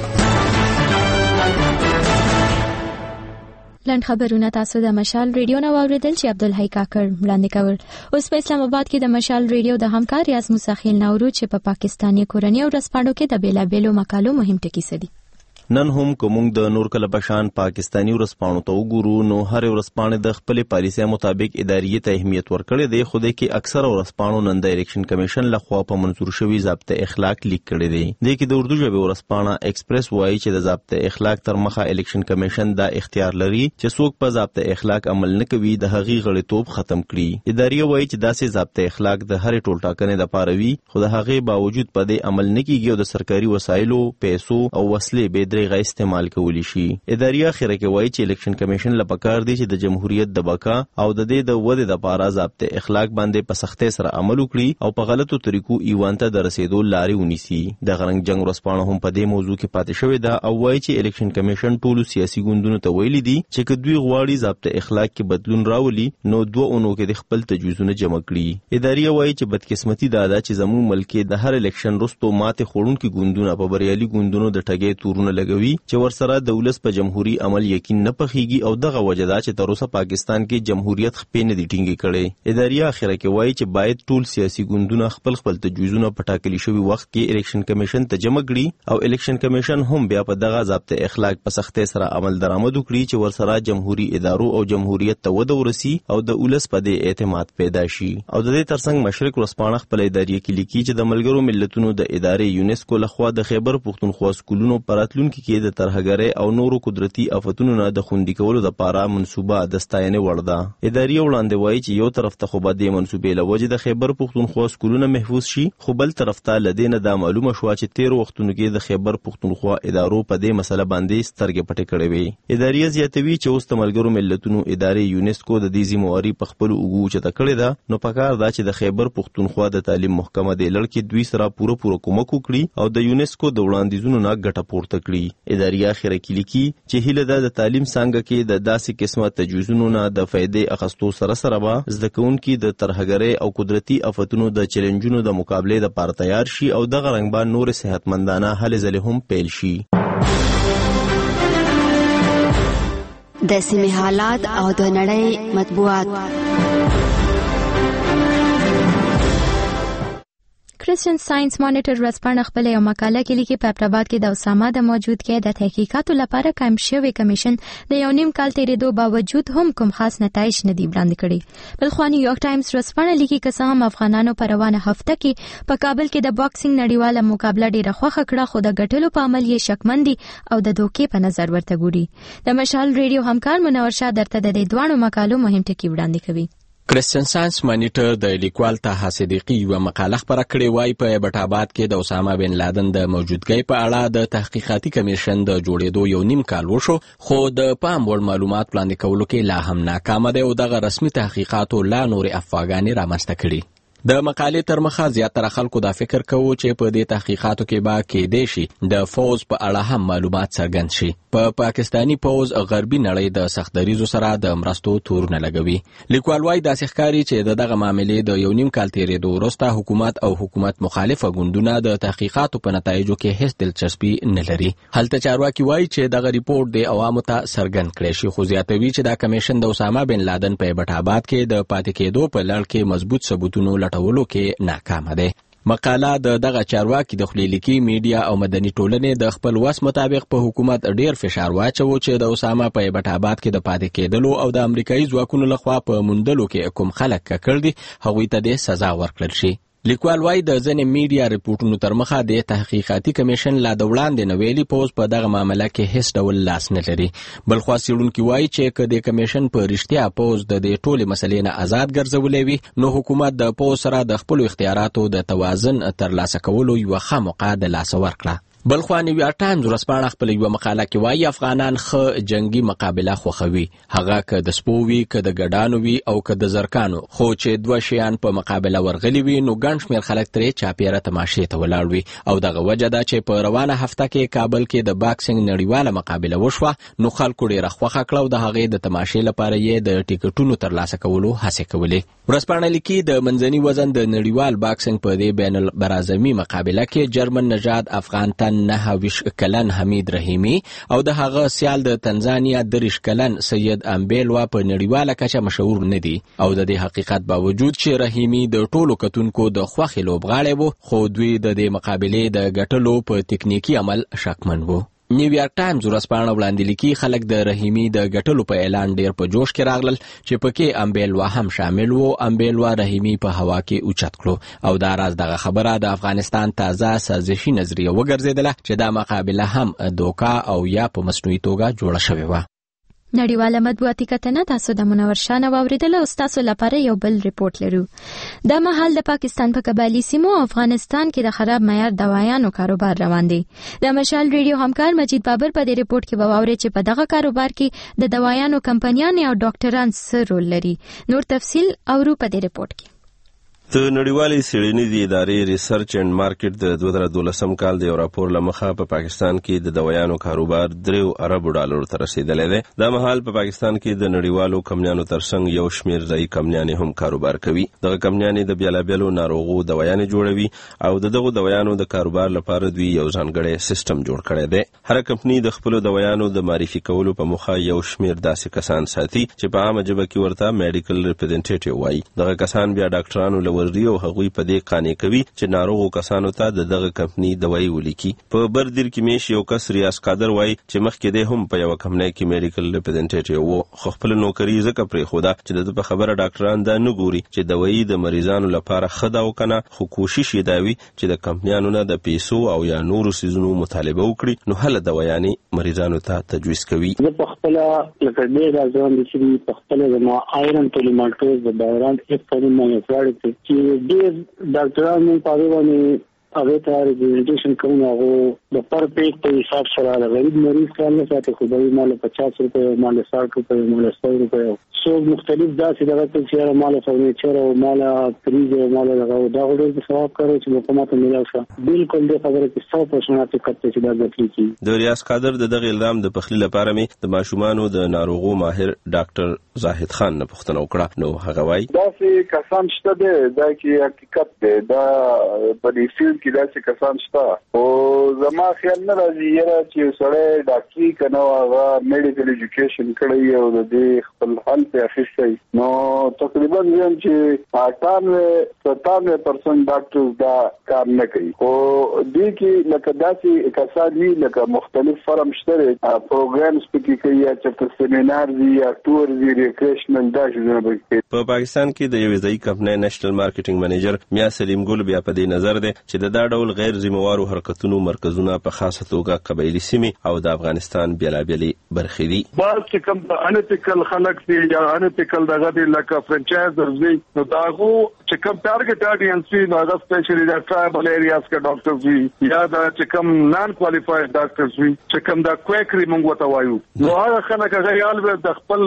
لنډ خبرونه تاسو د مشال ریډیو نه واوریدل چې عبدالحی کاکړ وړاندې کول. اوس په اسلام آباد کې د مشال ریډیو د همکار ریاض موسیخیل نورو چې په پاکستاني کورنۍ او رسپاڼو کې د بیلابیلو مقالو مهم ټکي څه دي. نن هم کومنګ د نور کله بشان پاکستانی ورسپانو ته وګورو نو هر ورسپانه د خپل پالیسي مطابق اداري ته اهمیت ورکړي دی خو د کې اکثر ورسپانو نن د الیکشن کمیشن لخوا په منظور شوی ضابطه اخلاق لیک کړي دی. د کې د اردو ژبه ورسپانه ایکسپریس وایي چې د ضابطه اخلاق تر مخه الیکشن کمیشن دا اختیار لري چې څوک په ضابطه اخلاق عمل نه کوي د هغې غړیتوب ختم کړي. اداري وایي چې داسې ضابطه اخلاق د هر ټول ټاکنې د پاره وي خو د هغې باوجود په دې عمل نه کیږي او د سرکاري وسایلو پیسو او وسلې به درې غي استعمال کولی شي. اداري اخره کې وایي چې الیکشن کمیشن لپاره دی چې د جمهوریت د بقا او د دې د ودې د لپاره ضابطه اخلاق باندې په سختۍ سره عمل وکړي او په غلطو طریقو ایوان ته د رسیدو لارې ونیسي. د غرنګ جنگ ورسپانه هم په دې موضوع کې پاتې شوې ده او وایي چې الیکشن کمیشن ټولو سیاسي ګوندونو ته ویلي دي چې که دوی غواړي ضابطه اخلاق کې بدلون راولي نو دوه اونو کې د خپل تجویزونه جمع کړي. اداري وایي چې بدقسمتي دا ده چې زموږ ملک د هر الیکشن وروسته ماته خوړونکي ګوندونه په بریالي ګوندونو د ټګۍ تورونه لګوي چې ورسره د ولس په جمهوریت عمل یقین نه پخېږي او دغه وجه ده چې تر اوسه پاکستان کې جمهوریت خپې نه دي ټینګې کړي. اداري اخره کې وایي چې باید ټول سیاسي ګوندونه خپل خپل تجویزونه په ټاکلي شوي وخت کې الیکشن کمیشن ته جمع کړي او الیکشن کمیشن هم بیا په دغه ضابطه اخلاق په سختۍ سره عمل درآمد وکړي چې ورسره جمهوریت ادارو او جمهوریت ته وده ورسي او د ولس په دې اعتماد پیدا شي. او د دې ترڅنګ مشرق ورسپانه خپل اداري کې لیکي چې د ملګرو ملتونو د ادارې یونیسکو لخوا د خیبر پښتونخوا سکولونو پراتلونکو کې د ترهګرۍ او نورو قدرتي افتونو نه د خوندي کولو لپاره منصوبه د ستاینې وړ ده. اداري وړاندې وایي چې یو طرف ته خو به د منصوبې له وجې د خیبر پښتونخوا سکولونه محفوظ شي خو بل طرف ته له دې نه دا معلومه شوه چې تېرو وختونو کې د خیبر پښتونخوا ادارو په دې مسله باندې سترګې پټې کړې وې. اداري زیاتوي چې اوس د ملګرو ملتونو ادارې یونیسکو د دې ذمہواري په خپل اوږو اوچته کړې ده نو پکار ده چې د خیبر پښتونخوا د تعلیم محکمه د لړ دوی سره پوره پوره کومک وکړي او د یونیسکو د وړاندیزونو نه ګټه پورته کړي. اداري اخره کې لیکي چې هیله ده د تعلیم څنګه کې د داسې قسمه تجویزونو نه د فائدې اخستو سره سره به زده کوونکي د ترهګرۍ او قدرتي افتونو د چیلنجونو د مقابلې لپاره تیار شي او دغه رنګ به نور صحتمندانه هلې ځلې هم پیل شي. د سیمې حالات او د نړۍ مطبوعات. کرسچن ساينس مانیټر ورځپاڼه خپل یو مقاله کې لیکي په پراباد کې د اسامه د موجودګۍ د تحقیقاتو لپاره قائم شوی کمیشن د یو نیم کال تیریدو باوجود هم کوم خاص نتایج نه دی وړاندې کړي. بل خو نیویارک ټایمز ورځپاڼه لیکي که څه هم افغانانو په روانه هفته کې په کابل کې د باکسینګ نړیواله مقابله ډیره خوښه کړه، خو د ګټلو په عمل یې شکمن دي او د دوکې په نظر ورته ګوري. د مشال ریډیو همکار منور شاه درته د دې دوه مقالو مهم ټکي وړاندې کوي. کرسچن ساينس مانیټر د لیکوال طه صدیقی یو مقاله خبره کړې وای په بټاباد کې د اسامه بن لادن د موجودګۍ په اړه د تحقیقاتي کمیشن د جوړېدو یو نیم کال وشو، خو د پام وړ معلومات وړاندې کولو کې لا هم ناکام دی او دغه رسمي تحقیقاتو لا نور افواګانې رامنځته کړي. د مقالې تر مخه زیاتره خلکو دا فکر کوي چې په دې تحقیقاتو کې به کېدې شي د فوز په اړه هم معلومات څرګند شي. په پا پاکستانی فوز غربي نړۍ د سختدریزو سره د مرستو تورونه لګوي. لیکوال وايي داسې ښکاري چې دغه معاملې د یو نیم کال تیریدو وروسته حکومت او حکومت مخالفه ګوندونه د تحقیقاتو په نتایجو کې هیڅ دلچسپي نه لري. هلته چارواکي وايي چې دغه ریپورت د عوامو ته څرګند کړي شي، خو زیاتوي چې دا کمیشن د اسامه بن لادن په بټاباد کې د پاتې کېدو په لړ کې مضبوط ثبوتونو لټولو کې ناکام دي. مقاله د دغه چارواکي د خلیلیکي میډیا او مدني ټولنې د خپل وس مطابق په حکومت ډیر فشار واچو چې د اسامه په بټاباد کې د پاتې کېدلو او د امریکایي ځواکونو لخوا په موندلو کې کوم خلک کړي دي هغوی ته د سزا ورکړل شي. لیکوال وايي د ځینې میډیا ریپورتونو تر مخه د تحقیقاتي کمیشن لا د وړاندې نه ویلي پوز په دغه معامله کې هیڅ ډول لاس نه لري. بل خو څېړونکي وايي چې که د کمیشن په رښتیا پوز د دې ټولې مسلې نه آزاد ګرځولی وي نو حکومت د پوز سره د خپلو اختیاراتو د توازن ترلاسه کولو یوه ښه موقع د لاسه ورکړه. بل خو نیویارک ټایمز ورځپاڼه خپل یو مقاله کې وايي افغانان ښه جنگي مقابله خوښوي، هغه که د سپو وي که د ګډانو وي او که د زرکانو، خو چې دوه شیان په مقابله ورغلي وي نو ګڼ شمېر خلک ترې چاپېره تماشې ته ولاړ وي. او دغه وجه ده چې په روانه هفته کې کابل کې د باکسینګ نړیواله مقابله وشوه نو خلکو ډېره خوښه کړه او د هغې د تماشې لپاره یې د ټیکټونو ترلاسه کولو هڅې کولې. ورځپاڼه لیکي د منځني وزن د نړیوال باکسینګ په دې بین البرازمي مقابله کې جرمن نژاد افغان تن نه ویش کلن حمید رحیمی او د هغه سیال د تنزانیا دریش کلن سید امبیلوا په نړیواله کچه مشهور نه دي او د دې حقیقت باوجود چې رحیمی د ټولو کتونکو د خوښې لوبغاړی وو خو دوی د دې مقابلې د ګټلو په تکنیکی عمل شکمن وو. نیویارک ټایمز ورځپاڼه وړاندې لیکي خلک د رحیمی د ګټلو په اعلان ډیر په جوش کې راغلل چې پکې امبیلوا هم شامل وو. امبیلوا رحیمی په هوا کې اوچت کړو او دا راز دغه خبره د افغانستان تازه سازشي نظریه وګرځیدله چې دا مقابله هم دوکا او یا په مصنوعي توګه جوړه شوې وه. نړیواله مطبوعاتي کتنه تاسو د منور شاه واوریدله او تاسو لپاره یو بل ریپورت لرو. د مهال د پاکستان په قبایلی سیمو افغانستان کې د خراب معیار دوايانو کاروبار روان دی. د مشال ریډیو همکار مجید بابر په دې ریپورت کې واوري چې په دغه کاروبار کې د دوايانو کمپنیان او ډاکټران څه رول لري. نور تفصيل اورو په دې ریپورت کې. د نړیوالې څېړنیزې ادارې ریسرچ اینډ مارکیټ د دوه زره دولسم کال د یو راپور له مخه په پاکستان کې د دوايانو کاروبار دریو اربو ډالرو ته رسیدلی دی. دا مهال په پاکستان کې د نړیوالو کمپنیانو ترڅنګ یو شمېر ځایي کمپنیانې هم کاروبار کوي. دغه کمپنیانې د بېلابېلو ناروغو دوايانې جوړوي او د دغو دوايانو د کاروبار لپاره دوی یو ځانګړی سیستم جوړ کړی دی. هر کمپني د خپلو دوايانو د معرفي کولو په موخه یو شمېر داسې کسان ساتي چې په عامه ژبه کې ورته میډیکل ریپرزنټیټیو وایي. دغه کسان بیا ډاکټرانو له ورځي او هغوی په دې قانع کوي چې ناروغو کسانو ته د دغه کمپني دوايي ولیکي. په بردیر کې میش یو کس ریاض قادر وایي چې مخکې دی هم په یوه کمپنۍ کې میډیکل ریپرزنټیټیو و خو خپله نوکري ځکه پرېښوده چې د ده په خبره ډاکټران دا نه ګوري چې دوايي د مریضانو لپاره ښه ده او که نه، خو کوشش یې دا وي چې د کمپنیانو نه د پیسو او یا نورو څیزونو مطالبه وکړي نو هله دوايانې مریضانو ته تجویز کوي. زه په خپله لکه ډېر راځم چې په خپله زما آیرن پولیمالټوز د بایران ایف کلي مانیټراړ چې ډېر ډاکټران مونږ په هغې باندې هغې ته ریپرزنټیشن کوو نو هغو د پر پیج په حساب سره د غریب مریض خیال نه ساتي خو دوی ما له پچاس روپیو ما له ساठ روپیو ما له سو روپیو څو مختلف داسې دغه کوي چې یاره ما له فرنیچر او ما له فریج او ما له دغه دا خو ډېر ثواب کار چې موقع ماته میلاو شوه. بالکل دې خبره کې سو پرسنټ حقیقت دی چې دا ګټلې کېږي. د ریاض قادر د دغه الزام د پخلي لپاره مې د ماشومانو د ناروغو ماهر ډاکټر زاهد خان نه پوښتنه وکړه نو هغه وایي داسې کسان شته دی دا کې حقیقت دی دا په دې فیلډ کې داسې کسان شته او زما خیال نه راځي یاره چې سړی ډاکټري کنه هغه میډیکل ایجوکیشن کړی او د دې خپل حل په اخیستی نو تقریبا یم چې اټانوي ستانوي پرسنټ ډاکټرز دا کار نه کوي او دې کې لکه داسې کسان وي لکه مختلف فرم شته پروګرامز پکې کوي چې سیمینار دي یا ټور دي ریکریشنل دا شنو به په پاکستان کې د یو ځای کمپنۍ نېشنل مارکیټینګ منیجر میا سلیم ګل بیا په دې نظر دی چې د دا ډول غیر ذمہوارو حرکتونو مرکزونه په خاصه توګه قبایلی سیمې او د افغانستان بیلابېلې برخې دي بل چې کوم انټیکل خلک دي یا انټیکل دغه دي لکه فرانچایزرز دي نو داغو چې کوم ټارګټ اډینس وي نو هغه سپیشلی د ټرایبل ایریاز کې ډاکټرز وي یا دا چې کوم نان کوالیفاید ډاکټرز وي چې کوم دا کویکري موږ وته وایو نو هغه خلک هغه یال د خپل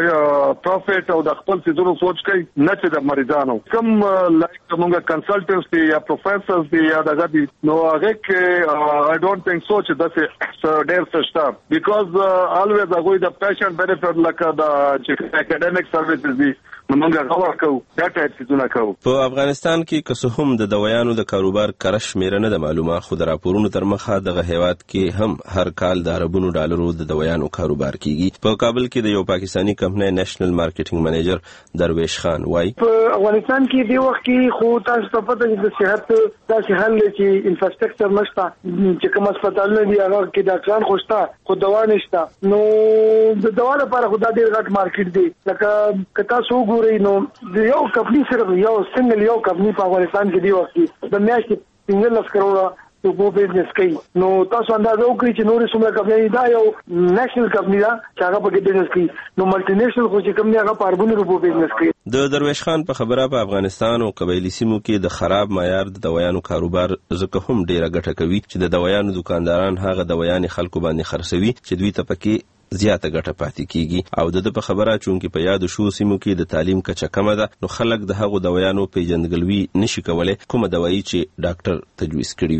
پروفیټ او د خپل سيزونو سوچ کوي نه چې د مریضانو کوم لایک موږ کنسلټنټس دي یا پروفیسورز دي یا دغه دي نو هغه کې آی ډونټ ثینک سو چې داسې ډېر څه شته بیکاز الویز هغه د پیشنټ بینیفټ لکه د اکیډمیک سرویسز دي موږ غوړ کوو دا ټایپ څه کوو په افغانستان کې که هم د دوايانو د کاروبار کرش میره نه د معلومه خو د راپورونو تر مخه دغه هیواد کې هم هر کال د اربونو ډالرو د دوايانو کاروبار کیږي په کابل کې د یو پاکستانی کمپنۍ نېشنل مارکیټینګ منیجر درویش خان وای په افغانستان کې دی وخت کې خو تاسو ته پته ده چې صحت داسې حل چې انفراستراکچر نشته چې کوم هسپتالونه دي هغه کې ډاکټران خوشته خو دوا نشته نو د دوا لپاره خو دا ډیر غټ مارکیټ دی لکه کتا سو ګوري نو یو کمپنی صرف یو سنگل یو کمپنی په افغانستان کې دی وخت د میاشتې پنځلس کروڑه تو په بزنس کوي نو تاسو اندازه وکړئ چې نور څومره کمپنۍ دا یو نېشنل کمپنۍ ده چې هغه په بزنس کوي نو ملټي نېشنل خو چې کمپنۍ هغه په اربونو روپو بزنس کوي د درویش خان په خبره په افغانستان او قبایلی سیمو کې د خراب معیار د دوايانو کاروبار ځکه هم ډیره ګټه کوي چې د دوايانو دکانداران هغه دوايانې خلکو باندې خرڅوي چې دوی ته پکې زیاته ګټه پاتې کیږي او د په خبره چونکې په یاد شو سیمو کې د تعلیم کچه کمه ده نو خلک د هغو دوايانو پیژندګلوي نشي کولای کومه دوايي چې ډاکټر تجویز کړی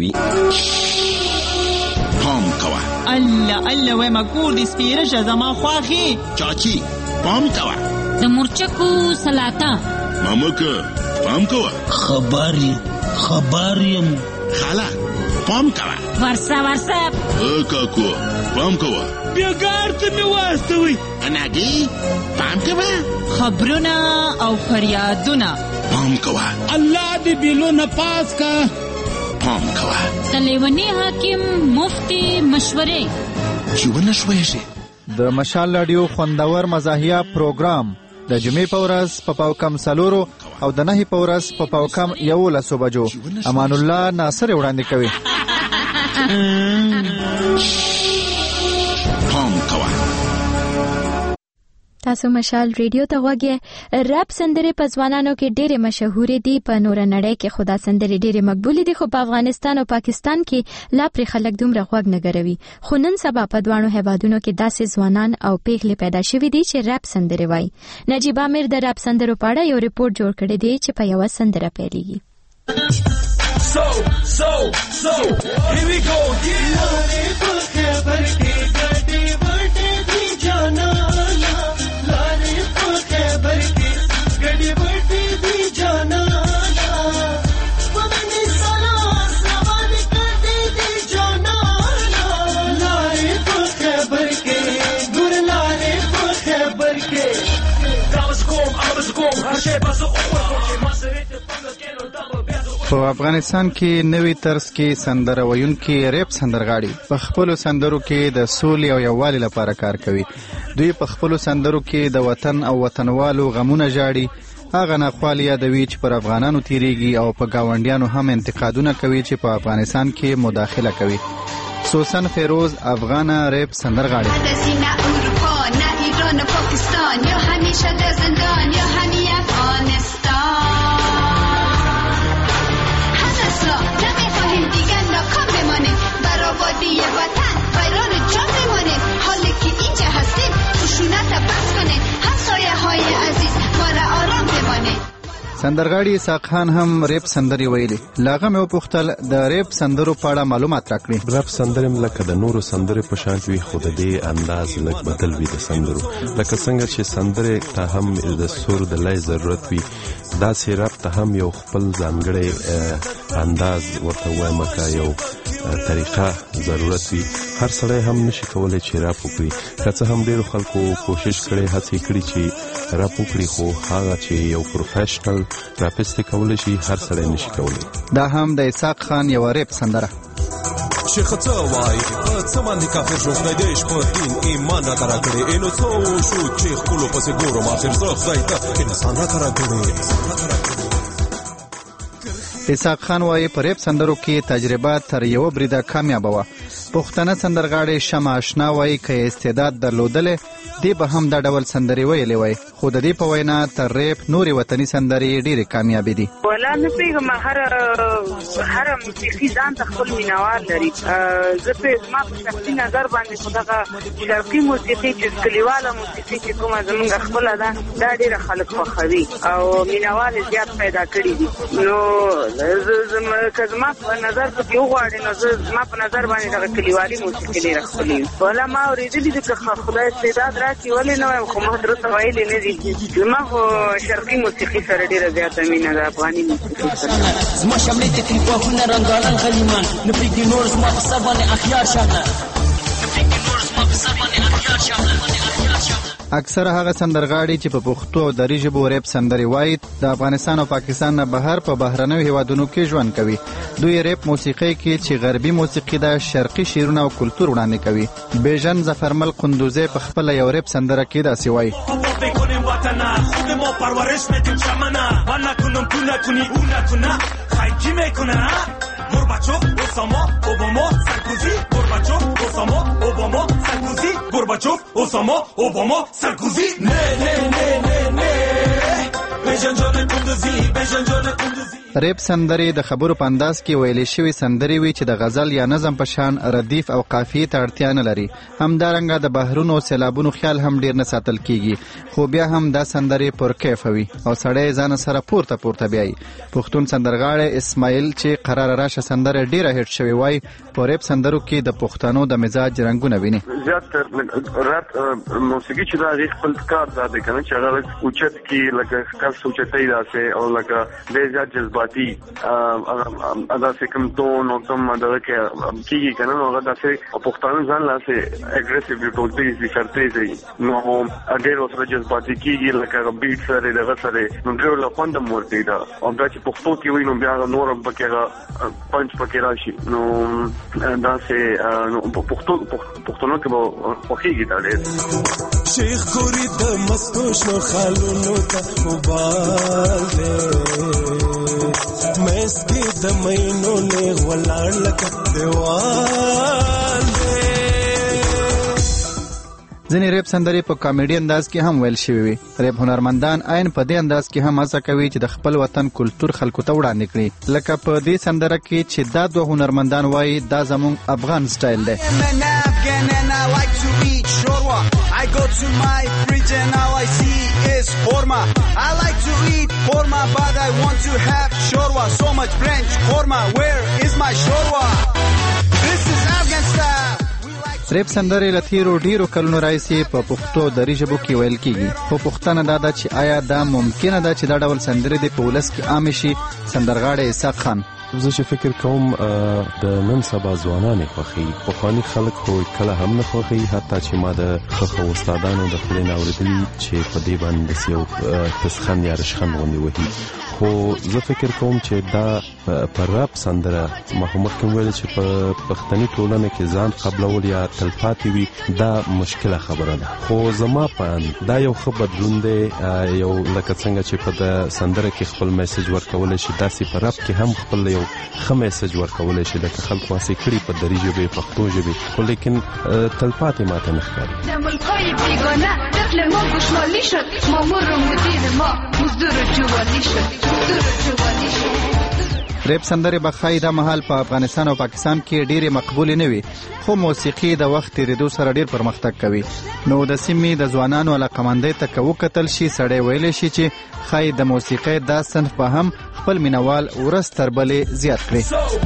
وي پام کوه الله الله وای مګور د سپیره زما خواخي چاچی پام کوه د مرچکو سلاطه مامک پام کوه خبري خبريم خاله پام کوه ورسا ورسا ا کاکو پام کوه بیګار ته می واستوي اناګي پام کوه خبرونه او فریادونه پام کوه الله دې بیلونه پاس کا پام کوه تلیونی حاکم مفتی مشورې چې ونه شوي شي د مشال رادیو خوندور مزاحیه پروګرام د جمعې په ورځ په پاوکم سلورو او د نهي په ورځ په پاوکم یولسو بجو امان الله ناصر وړاندې کوي پام کوه تاسو مشال ریډیو ته غوږی رپ سندرې په ځوانانو کې ډېرې مشهورې دي په نور نړۍ کې خدا سندرې ډېرې مقبولې دي خو په افغانستان او پاکستان کې لا پرې خلک دومره غوږ نه ګروي خو نن سبا په دواړو هیوادونو کې داسې ځوانان او پیغلې پیدا شوي دي چې رپ سندرې وایي نجیب عامر د رپ سندرو په اړه یو ریپورت جوړ کړی دی چې په یوه سندره پیلېږي So, so, so, here we go, په افغانستان کې نوې طرز کې سندره ویونکي ریپ سندرغاړي په خپلو سندرو کې د سولې او یووالي لپاره کار کوي دوی په خپلو سندرو کې د وطن او وطنوالو غمونه ژاړي هغه ناخوالې یادوي چې پر افغانانو تیریږي او په ګاونډیانو هم انتقادونه کوي چې په افغانستان کې مداخله کوي سوسن فیروز افغانه ریپ سندرغاړي سندرغاړي اسحاق خان هم ریپ سندري ویلي. لاغه مې وپوښتل د ریپ سندرو په اړه معلومات راکړي. ریپ سندرې لکه د نورو سندرې په شان وي، خو د دې انداز لږ بدل وي د سندرو. لکه څنګه چې سندرې ته هم د سور د لای ضرورت وي، دا سي ریپ ته هم یو خپل ځانګړی انداز ورته وایم که یو طریقه ضرورت وي. هر سړی هم نشي کولای چې ریپ وکړي. که څه هم ډېرو خلکو کوشش کړی، هڅې کړي چې ریپ وکړي، خو هغه چې یو پروفیشنل ریپسټ کولای شي هر سړی نشي کولای. دا هم د اسحاق خان یو ریپ سندره. شیخ څه وایي په څه باندې کافر شو، خدای دې په دین ایمان راته راکړی. نو څه وشو چې خپلو پسې ګورم، آخر زه خدای ته انسان راته راکړی. اسحاق خان وایي په ریپ سندرو کې تجربه تر یو بریده کامیابه وه. پښتنه سندرغاړي شمع اشنا وایي که استعداد درلودلی دی به هم دا ډول سندرې ویلې وای، خو د دې په وینا تر ریپ نورې وطني سندرې ډېرې کامیابې دي. ولا نه پوهېږم، هر هر موسیقي ځان ته خپل مینوال لري. زه په زما په شخصي نظر باندې خو دغه شرقي موسیقي چې کلیواله موسیقي چې کومه زمونږ خپله ده دا ډېره خلک خوښوي او مینوال یې زیات پیدا کړي دي. نو که زما په نظر پکې وغواړې نو زه زما په نظر باندې دغه کلیوالي موسیقي ډېره ښکلې وي. ولا ما اورېدلي دي که خدای استعداد راکړي ولې نه وایم، خو ما درته ویلې نه دي. زما خو شرقي موسیقي سره ډېره زیاته مینه ده، افغاني موسیقي سره. زما شملې ته تریپاکونه رنګارنګ غلیمان، نه پرېږدي نور زما په سر باندې اخیار شاته، نه پرېږدي نور زما په سر باندې اخیار شاته. اکثره هغه سندرغاړي چې په پښتو او دري ژبو ریپ سندرې وایي د افغانستان او پاکستان نه بهر په بهرنیو هیوادونو کې ژوند کوي. دوی ریپ موسیقي کې چې غربي موسیقي ده شرقي شعرونه او کلتور وړاندې کوي. بیژن ظفرمل قندوزی په خپل یو ریپ سندره کې داسې وایي: Gorbachev, Osama, Obama, Sarkozy, Gorbachev, Osama, Obama, Sarkozy, Gorbachev, Osama, Obama, Sarkozy. Ne ne ne ne ne. Bejan jone kunduzi, bejan jone kunduzi. ریپ سندرې د خبرو په انداز کې ویلې شوي سندرې وي چې د غزل یا نظم په شان ردیف او قافیې ته اړتیا نه لري. همدارنګه د بحرونو او سیلابونو خیال هم ډیر نه ساتل کیږي، خو بیا هم دا سندرې پر کیف وي او سړی ځان سره پورته پورته بیایي. پښتون سندرغاړی اسماعیل چې قرار راشه سندره ډیره هټ شوی وای، په ریپ سندرو کې د پښتنو د مزاج رنگونه ویني. زیات رات موسیقي چې دا خپل کار زده کنه چې هغه اوچت کې لکه کار سوچتای داسه او لکه د زیات جذباتي ادا سے کم تون او کم دا کې کیږي کنه نو هغه داسه پښتون ځان لاسه اګریسیو ټولته دي شرطې دي نو اگر اوسه جذباتي کیږي لکه بیٹ سره دغه سره نو ډېر لا پاند مورته دا او دا چې پښتو کې وي نو بیا نور پکې پنځ پکې راشي نو دا سه نو پښتو پښتون کې به خوخيږي دا ډېر. شیخ ګوري د مستو شنو خالونو ته موبایل دی مې سکي د مینو نه ولاړ لکه دیوال دی. ځینې ریپ سندرې په کامیډي انداز کې هم ویل شوي وي. ریپ هنرمندان عین په دې انداز کې هم هڅه کوي چې د خپل وطن کلتور خلکو ته وړاندې کړي، لکه په دې سندره کې چې دا دوه هنرمندان وایي دا زموږ افغان سټایل دی. I go to my fridge and all I see is korma. I like to eat korma, but I want to have shorwa. So much French korma, where is my shorwa? This is Afghan style. ریپ سندرې له تیرو ډیرو کلونو راهیسې په پښتو دري ژبو کې ویل کیږي، خو پوښتنه دا ده چې آیا دا ممکنه ده چې دا ډول سندرې د په ولس کې عامې شي؟ سندرغاړی اسحاق خان: زه چې فکر کوم د نن سبا ځوانان خوښي، پخواني خلک خو کله هم نه خوښي، حتی چې ما د ښه استادانو د خولې نه اورېدلي چې په دې باندې یو تسخن یا رشخند غوندې وهي. خو زه فکر کوم چې دا په رپ سندره ما خو مخکې ویل چې په پښتني ټولنه کې ځان قبلول یا تلپاتې وي دا مشکله خبره ده، خو زما په دا یو ښه بدلون دی، یو لکه څنګه چې په د سندره کې خپل میسج ورکولی شي داسې په رپ کې هم خپل یو ښه میسج ورکولی شي، لکه خلکو هسې کړي په دري ژبې پښتو ژبې، خو لیکن تلپاتې ماته نه ښکاري. د ملکای بیگانه دخل ما گوشمالی شد مامور و مدیر ما مزدور و جوالی شد مزدور و جوالی شد. ریپ سندرې به ښایي دا مهال په افغانستان او پاکستان کې ډېرې مقبولې نه وي، خو موسیقي د وخت تېرېدو سره ډېر پرمختګ کوي. نو د سیمې د ځوانانو علاقمندۍ ته که وکتل شي، سړی ویلی شي چې ښایي د موسیقۍ دا صنف به هم خپل مینوال ورځ تر بلې زیات کړي.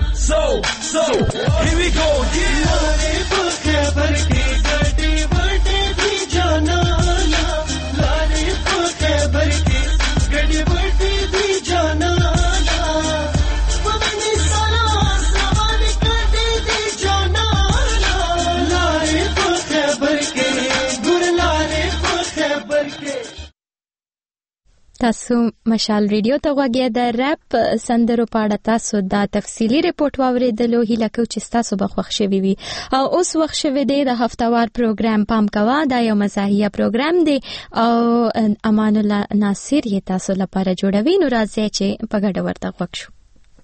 تاسو مشال ریډیو ته غوږی د ریپ سندرو په اړه تاسو دا تفصیلی ریپورت واوریدلو. هیله کوم چې تاسو به خوښ شوي وي. او اوس وخت شوی دی د هفتوار پروګرام پام کوه. دا یو مزاحیه پروګرام دی او امان الله ناصر یې تاسو لپاره جوړوي. نو راځي چې په ګډه ورته غوږ شو.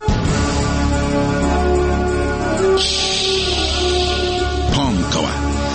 پام کوه.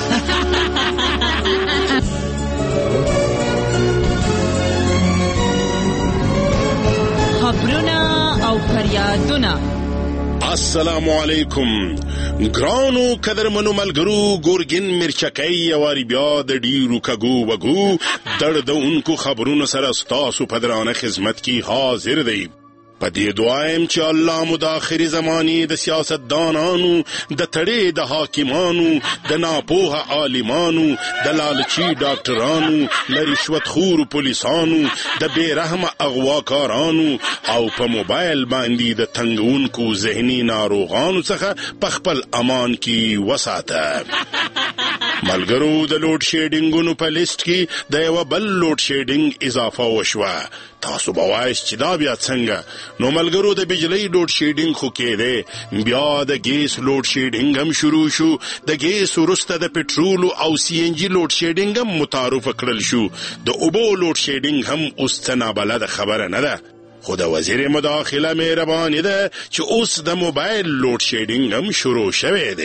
خبرونه او فریادونه. السلام علیکم ګرانو قدرمنو ملګرو. ګورګین مرچکۍ یواري بیا د ډیرو کګو وګو دردونکو خبرونو سره ستاسو په درانه خدمت کې حاضر دی. په دې دعایم چې الله مو د آخري زمانې د سیاستدانانو، د تړې د حاکمانو، د ناپوهه عالمانو، د لالچي ډاکټرانو، له رشوت خورو پولیسانو، د بې رحمه اغواکارانو او په موبایل باندې د تنګونکو ذهني ناروغانو څخه په خپل امان کې وساته. ملګرو د لوډ شیډینګونو په لیست کې د یو بل لوډ شیډینګ اضافه وشوه. تاسو به وایئ چې دا بیا څنګه؟ نو ملګرو د بجلی لوډ شیډینګ خو کېده، بیا د ګیس لوډ شیډینګ هم شروع شو. د ګیس وروسته د پټرول او سی ان جی لوډ شیډینګ هم متعارف کړل شو. د اوبو لوډ شیډینګ هم اوس څه نابلده خبره نه ده. خو د وزیر مداخله مهرباني ده چې اوس د موبایل لوډ شیډینګ هم شروع شوی دی.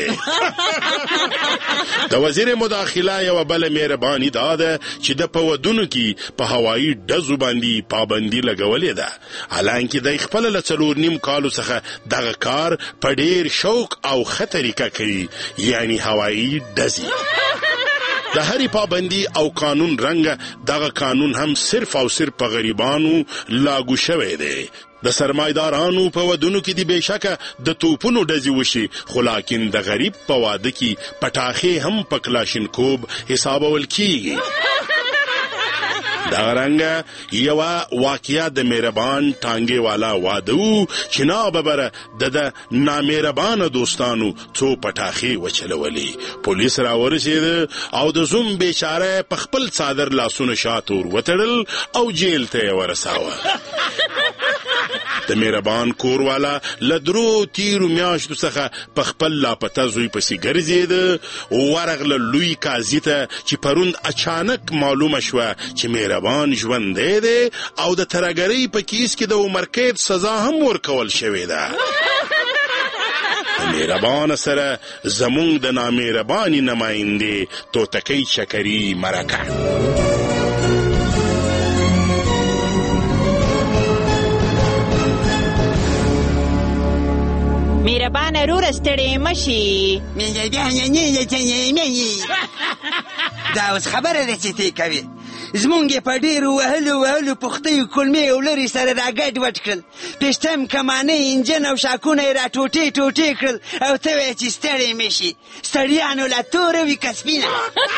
د وزیر مداخله یو بل مهرباني دا ده چې د په ودونو کې په هوایي ډزو باندې پابندي لګولې ده. حالانکه د خپل له څلور نیم کالو څخه دغه کار په ډیر شوق او ښه طریقه کوي، یعنی هوایي ډزي. د هرې پابندي او قانون رنګ دغه قانون هم صرف او صرف په غریبانو لاګو شوی دی. د سرمایدارانو په ودونو کې دی بېشکه د توپونو ډزې وشي، خو لاکن د غریب په واده کې پټاخې هم په کلاشینکوب حسابول کیږي. دغه رنګه یوه واقعه د مهربان ټانګې والا واده و چې ناببره د د نامهربانه دوستانو څو پټاخې وچلولې. پولیس راورسېده او د زوم بیچاره په خپل څادر لاسونه شاته ور وتړل او جیل ته یې ورساوه. د مهربان کور والا له درو تیرو میاشتو څخه په خپل لاپته زوی پسې ګرځېده. ورغله لوی قاضي ته چې پرون اچانک معلومه شوه چې مهربان ژوندی دی او د ترهګرۍ په کیس کې د عمر قید سزا هم ورکول شوې ده. مهربان سره زمونږ د نامهرباني نمایندې توتکۍ چکري مرکه. مهربانه روره ستړی مشي. دا اوس خبره ده چې تی کوي. زمونږ یې په ډېرو وهلو وهلو پختیو کلمې او لرې سره را ګډ وډ کړل. پېشتم کمانۍ انجن او شاکونه یې را ټوټې ټوټې کړل او ته وایې چې ستړی مې شي. ستړیا نو لا توره وي که سپینه.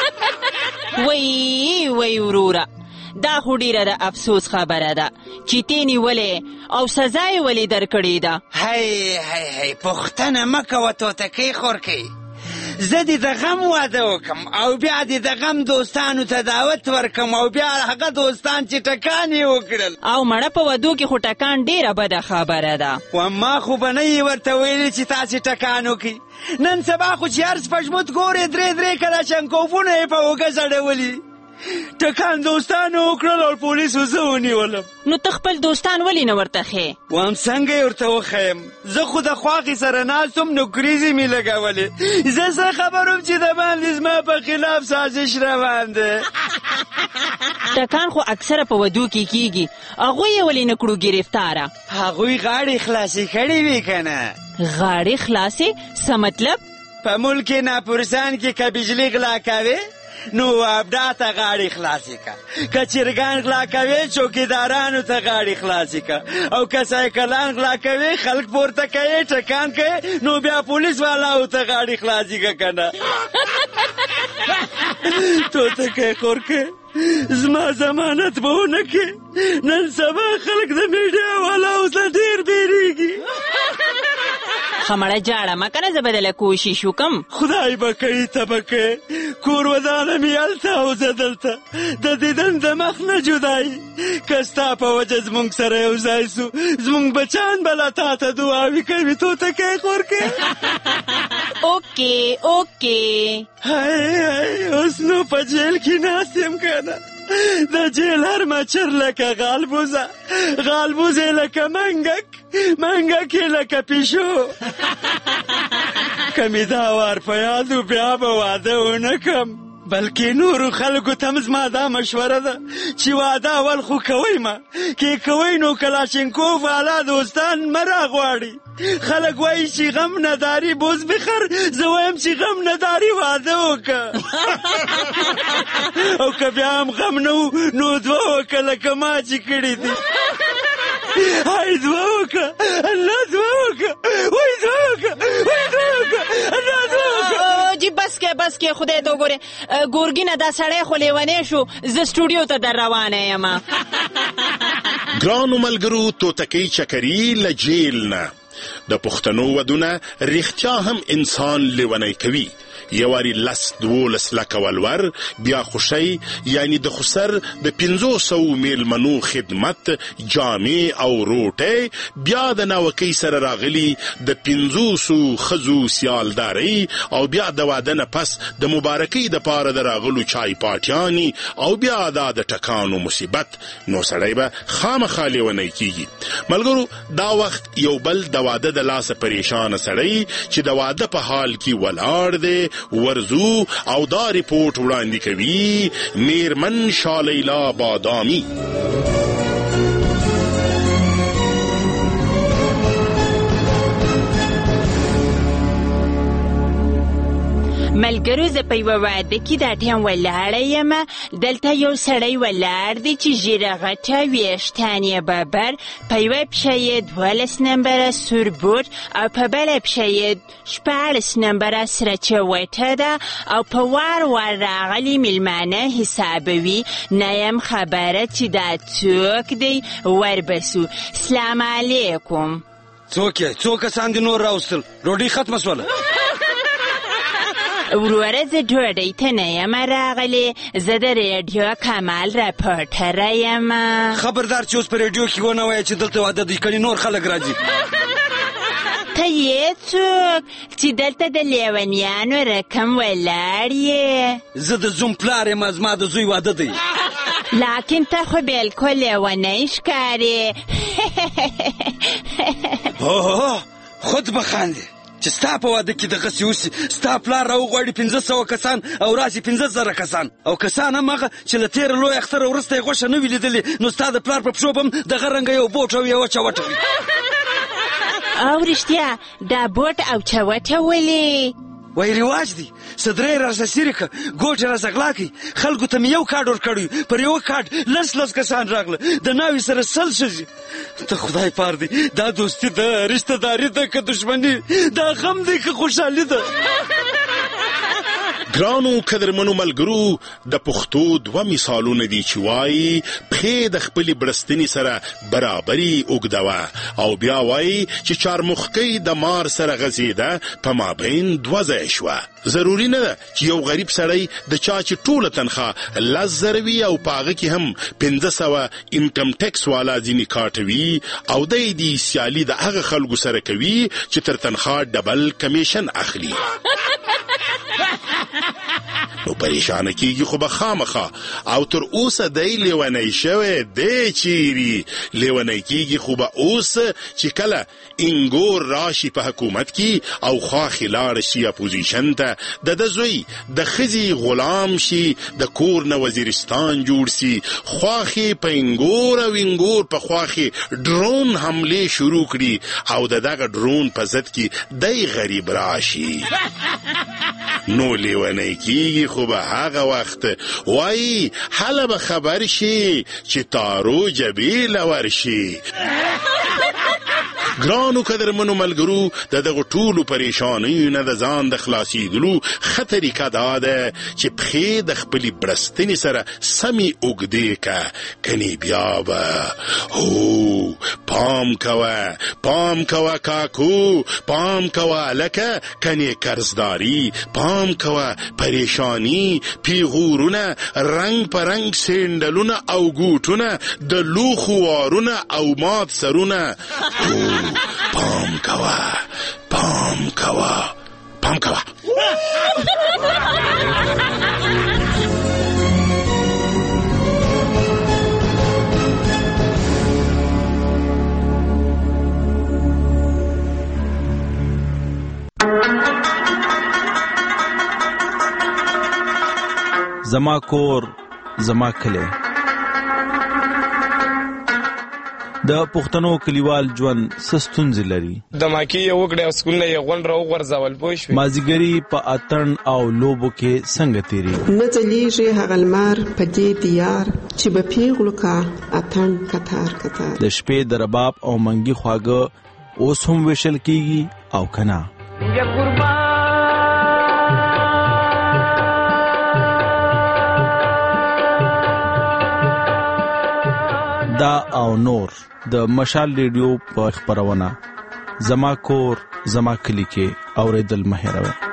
وی وی وروره، دا خو ډیره د افسوس خبره ده چې تی نیولې او سزا یې ولې درکړې ده. هی هی هی پوښتنه مه کوه توتکۍ خورکۍ. زه دې د غم واده وکم او بیا دې د غم دوستانو ته دعوت ورکم او بیا هغه دوستان چې ټکان یې وکړل. او مړه په ودو کې خو ټکان ډیره بده خبره ده. و ما خو به نه یې ورته ویلې چې تاسې ټکان وکړي. نن سبا خو چې هر سپږموت ګورې درې درې کلاشنکوفونه یې په اوږه ځړولي. ټکان دوستانو وکړل او پولیسو زه ونیولم. نو ته خپل دوستان ولې نه ورته ښې؟ وام څنګه یې ورته وښیم؟ زه خو د خواښې سره ناست وم نو کریزې مې لګولې. زه څه خبر وم چې د باندې زما په خلاف سازش روان دی. ټکان خو اکثره په ودو کې کیږي، هغوی یې ولې نه کړو ګرفتاره؟ هغوی غاړې خلاصې کړې وي که نه؟ غاړې خلاصې څه مطلب؟ په ملک ناپورسان کې که بجلي غلا کوې نو ابدا ته غاړې خلاصې که، که چرګان غلا کوې چوکیدارانو ته غاړې خلاصې که، او که سایکلان غلا کوې خلک پورته کوې ټکان کوې نو بیا پولیس والاو ته غاړې خلاصې که که نه. توتکۍ خورکۍ زما ضمانت به ونه کې، نن سبا خلک د میډیا والاو څخه ډېر بیریږي. خمړه جاړه مه کنه، زه به دله کوشش وکم. خدای به کوي ته به کوې، کور ودانه مې هلته او زه دلته، د دیدن د مخ نه جدایي، که ستا په وجه زمونږ سره یو ځای سو زمونږ بچان به له تا ته دعاوې کوي. توتکۍ خورکۍ اوکې اوکې. هی هی اوس نو په جیل کې ناست یم که نه، د جیل هر مچر لکه غالبوزه، غالبوزې لکه منګک، منګک یې لکه پیشو. که مې دا وار په یاد و بیا به واده ونه کړم، بلکې نورو خلکو ته هم زما دا مشوره ده چې واده اول خو کوئ مه، کې کوئ نو کلاشینکوف والا دوستان مه راغواړي. خلک وایي چې غم نداري بوز بخر، زه وایم چې غم نداري واده وکړه. او که بیا هم غم نه و نو دوه وکړه لکه ما چې کړي دي. هاي دوه وکړه، الله دوه وکړه، وایي دوه وکړه، وایي دوه وکړه، الله دوه وکړه. جی بس کې بس کې خدای ته وګورې، ګورګینه دا سړی خو لیونی شو، زه سټوډیو ته در روانه یم. ګرانو ملګرو، توتکۍ چکري له جیل نه د پښتنو ودونه رښتیا هم انسان لیونی کوي. یواري لس دولس لکه ولور بیا خوشی، یعنی د خسر د پنځو سوو میلمنو خدمت، جامې او روټۍ، بیا د ناوکۍ سره راغلي د پنځوسو ښځو سیالدارۍ، او بیا د واده نه پس د مبارکۍ د پاره د راغلو چای پاټیانې، او بیا دا د ټکانو مصیبت، نو سړی به خامخا لیونی کیږي. ملګرو، دا وخت یو بل د واده د لاسه پریشانه سړی چې د واده په حال کې ولاړ دی ورزو او دا ریپورت وړاندې کوي میرمن شالیلا بادامی. ملګرو، زه په یوه واده کې دا ټیم ولاړه یم، دلته یو سړی ولاړ دی چې ژیره غټه ویښتان یې ببر، په یوه پښه یې دولس نمبره سور بوټ او په بله پښه یې شپاړس نمبره سره چوټه ده، او په وار وار راغلي میلمانه حسابوي. نه یم خبره چې دا څوک دی، وربسو. سلام علیکم. څوک یې؟ څو کسان دي نور راوستل؟ ډوډۍ ختمه سوله؟ وروره، زه ډوډۍ ته نه یم راغلې، زه د ریډیو کمال راپورټره یم. خبردار چې اوس په ریډیو کې ونه وایه چې دلته واده دی، کړي نور خلک راځي. ته یې څوک چې دلته د لیونیانو رقم ولاړ یې؟ زه د زوم پلار یم، زما د زوی واده دی. لیکن ته خو بالکل لیونی ښکارې. هو هو خود بخاندې چې ستا په واده کې دغسې وسي، ستا پلار راوغواړي پنځه سوه کسان او راسي پنځه زره کسان، او کسان هم هغه چې له تېره لوی اختره وروسته یې غوښه نه وي لیدلې، نو ستا د پلار په پښو به هم دغه رنګه یو بوټ او یوه چوټه وي. او رښتیا دا بوټ او چوټه ولې؟ وای رواج دی، صدرۍ راسه سیرې که، ګوټې راسه غلا کوي. خلکو ته مې یو کارډ ورکړی، پر یوه کارډ لس لس کسان راغله، د ناوې سره سل ښځې. ته خدای پار دی، دا دوستي ده، رشته داري ده که دشمني، دا غم دی که خوشحالي ده. ګرانو قدرمنو ملګرو، د پښتو دوه مثالونه دي چې وایي پښې د خپلې بړستنې سره برابري اوږدوه، او بیا وایي چې چارمخکۍ د مار سره غځېده، په مابین دوه ځایه شوه. ضروري نه ده چې یو غریب سړی د چا چې ټوله تنخوا لس زره وي او په هغه کې هم پنځه سوه انکم ټیکس والا ځینې کاټوي، او دی دې سیالي د هغه خلکو سره کوي چې تر تنخوا ډبل کمیشن اخلي. نو پریشان کیږي خو به خامخا او تر اوسه دی لیونی شوی دی چیري لیونی کیږي خو به اوس چې کله انګور راشي په حکومت کې او خواخې لاړ شي اپوزیشن ته د ده زوی د ښځې غلام شي د کور نه وزیرستان جوړ سي خواخې په انګور او انګور په خواخې ډرون حملې شروع کړي او د دغه ډرون په ضد کې دی غریب راشي نو لیونی کیږي خو به هغه وخت وایي هله به خبر شي چې تارو جبې لور شي. ګرانو قدرمنو ملګرو د دغو ټولو پریشانیو نه د ځان د خلاصېدلو ښه طریقه دا ده چې پښې د خپلې برستنې سره سمې اوږدې که کنې بیا به هو پام کوه پام کوه کاکو پام کوه لکه کنې قرضداري پام کوه پریشانی پیغورونه رنگ په رنگ سینډلونه او ګوټونه د لوښو وارونه او مات سرونه پام کوه پام کوه پام کوه زما کور زما کلی د پښتنو کلیوال ژوند څه ستونزې لري. د ماکي یې وکړې او سکولونه یې غونډ راوغورځول پوه شوې. مازدیګري په اتڼ او لوبو کې څنګه تېرېږي؟ نه ځلیږي هغه لمر په دې دیار چې به پیغلو کا اتڼ کتار کتار. د شپې د رباب او منګي خواږه اوس هم ویشل کېږي او که نه؟ دا او نور د مشال ریډیو په خبرونه زما کور زما کلی کې اوریدل مه هېروئ.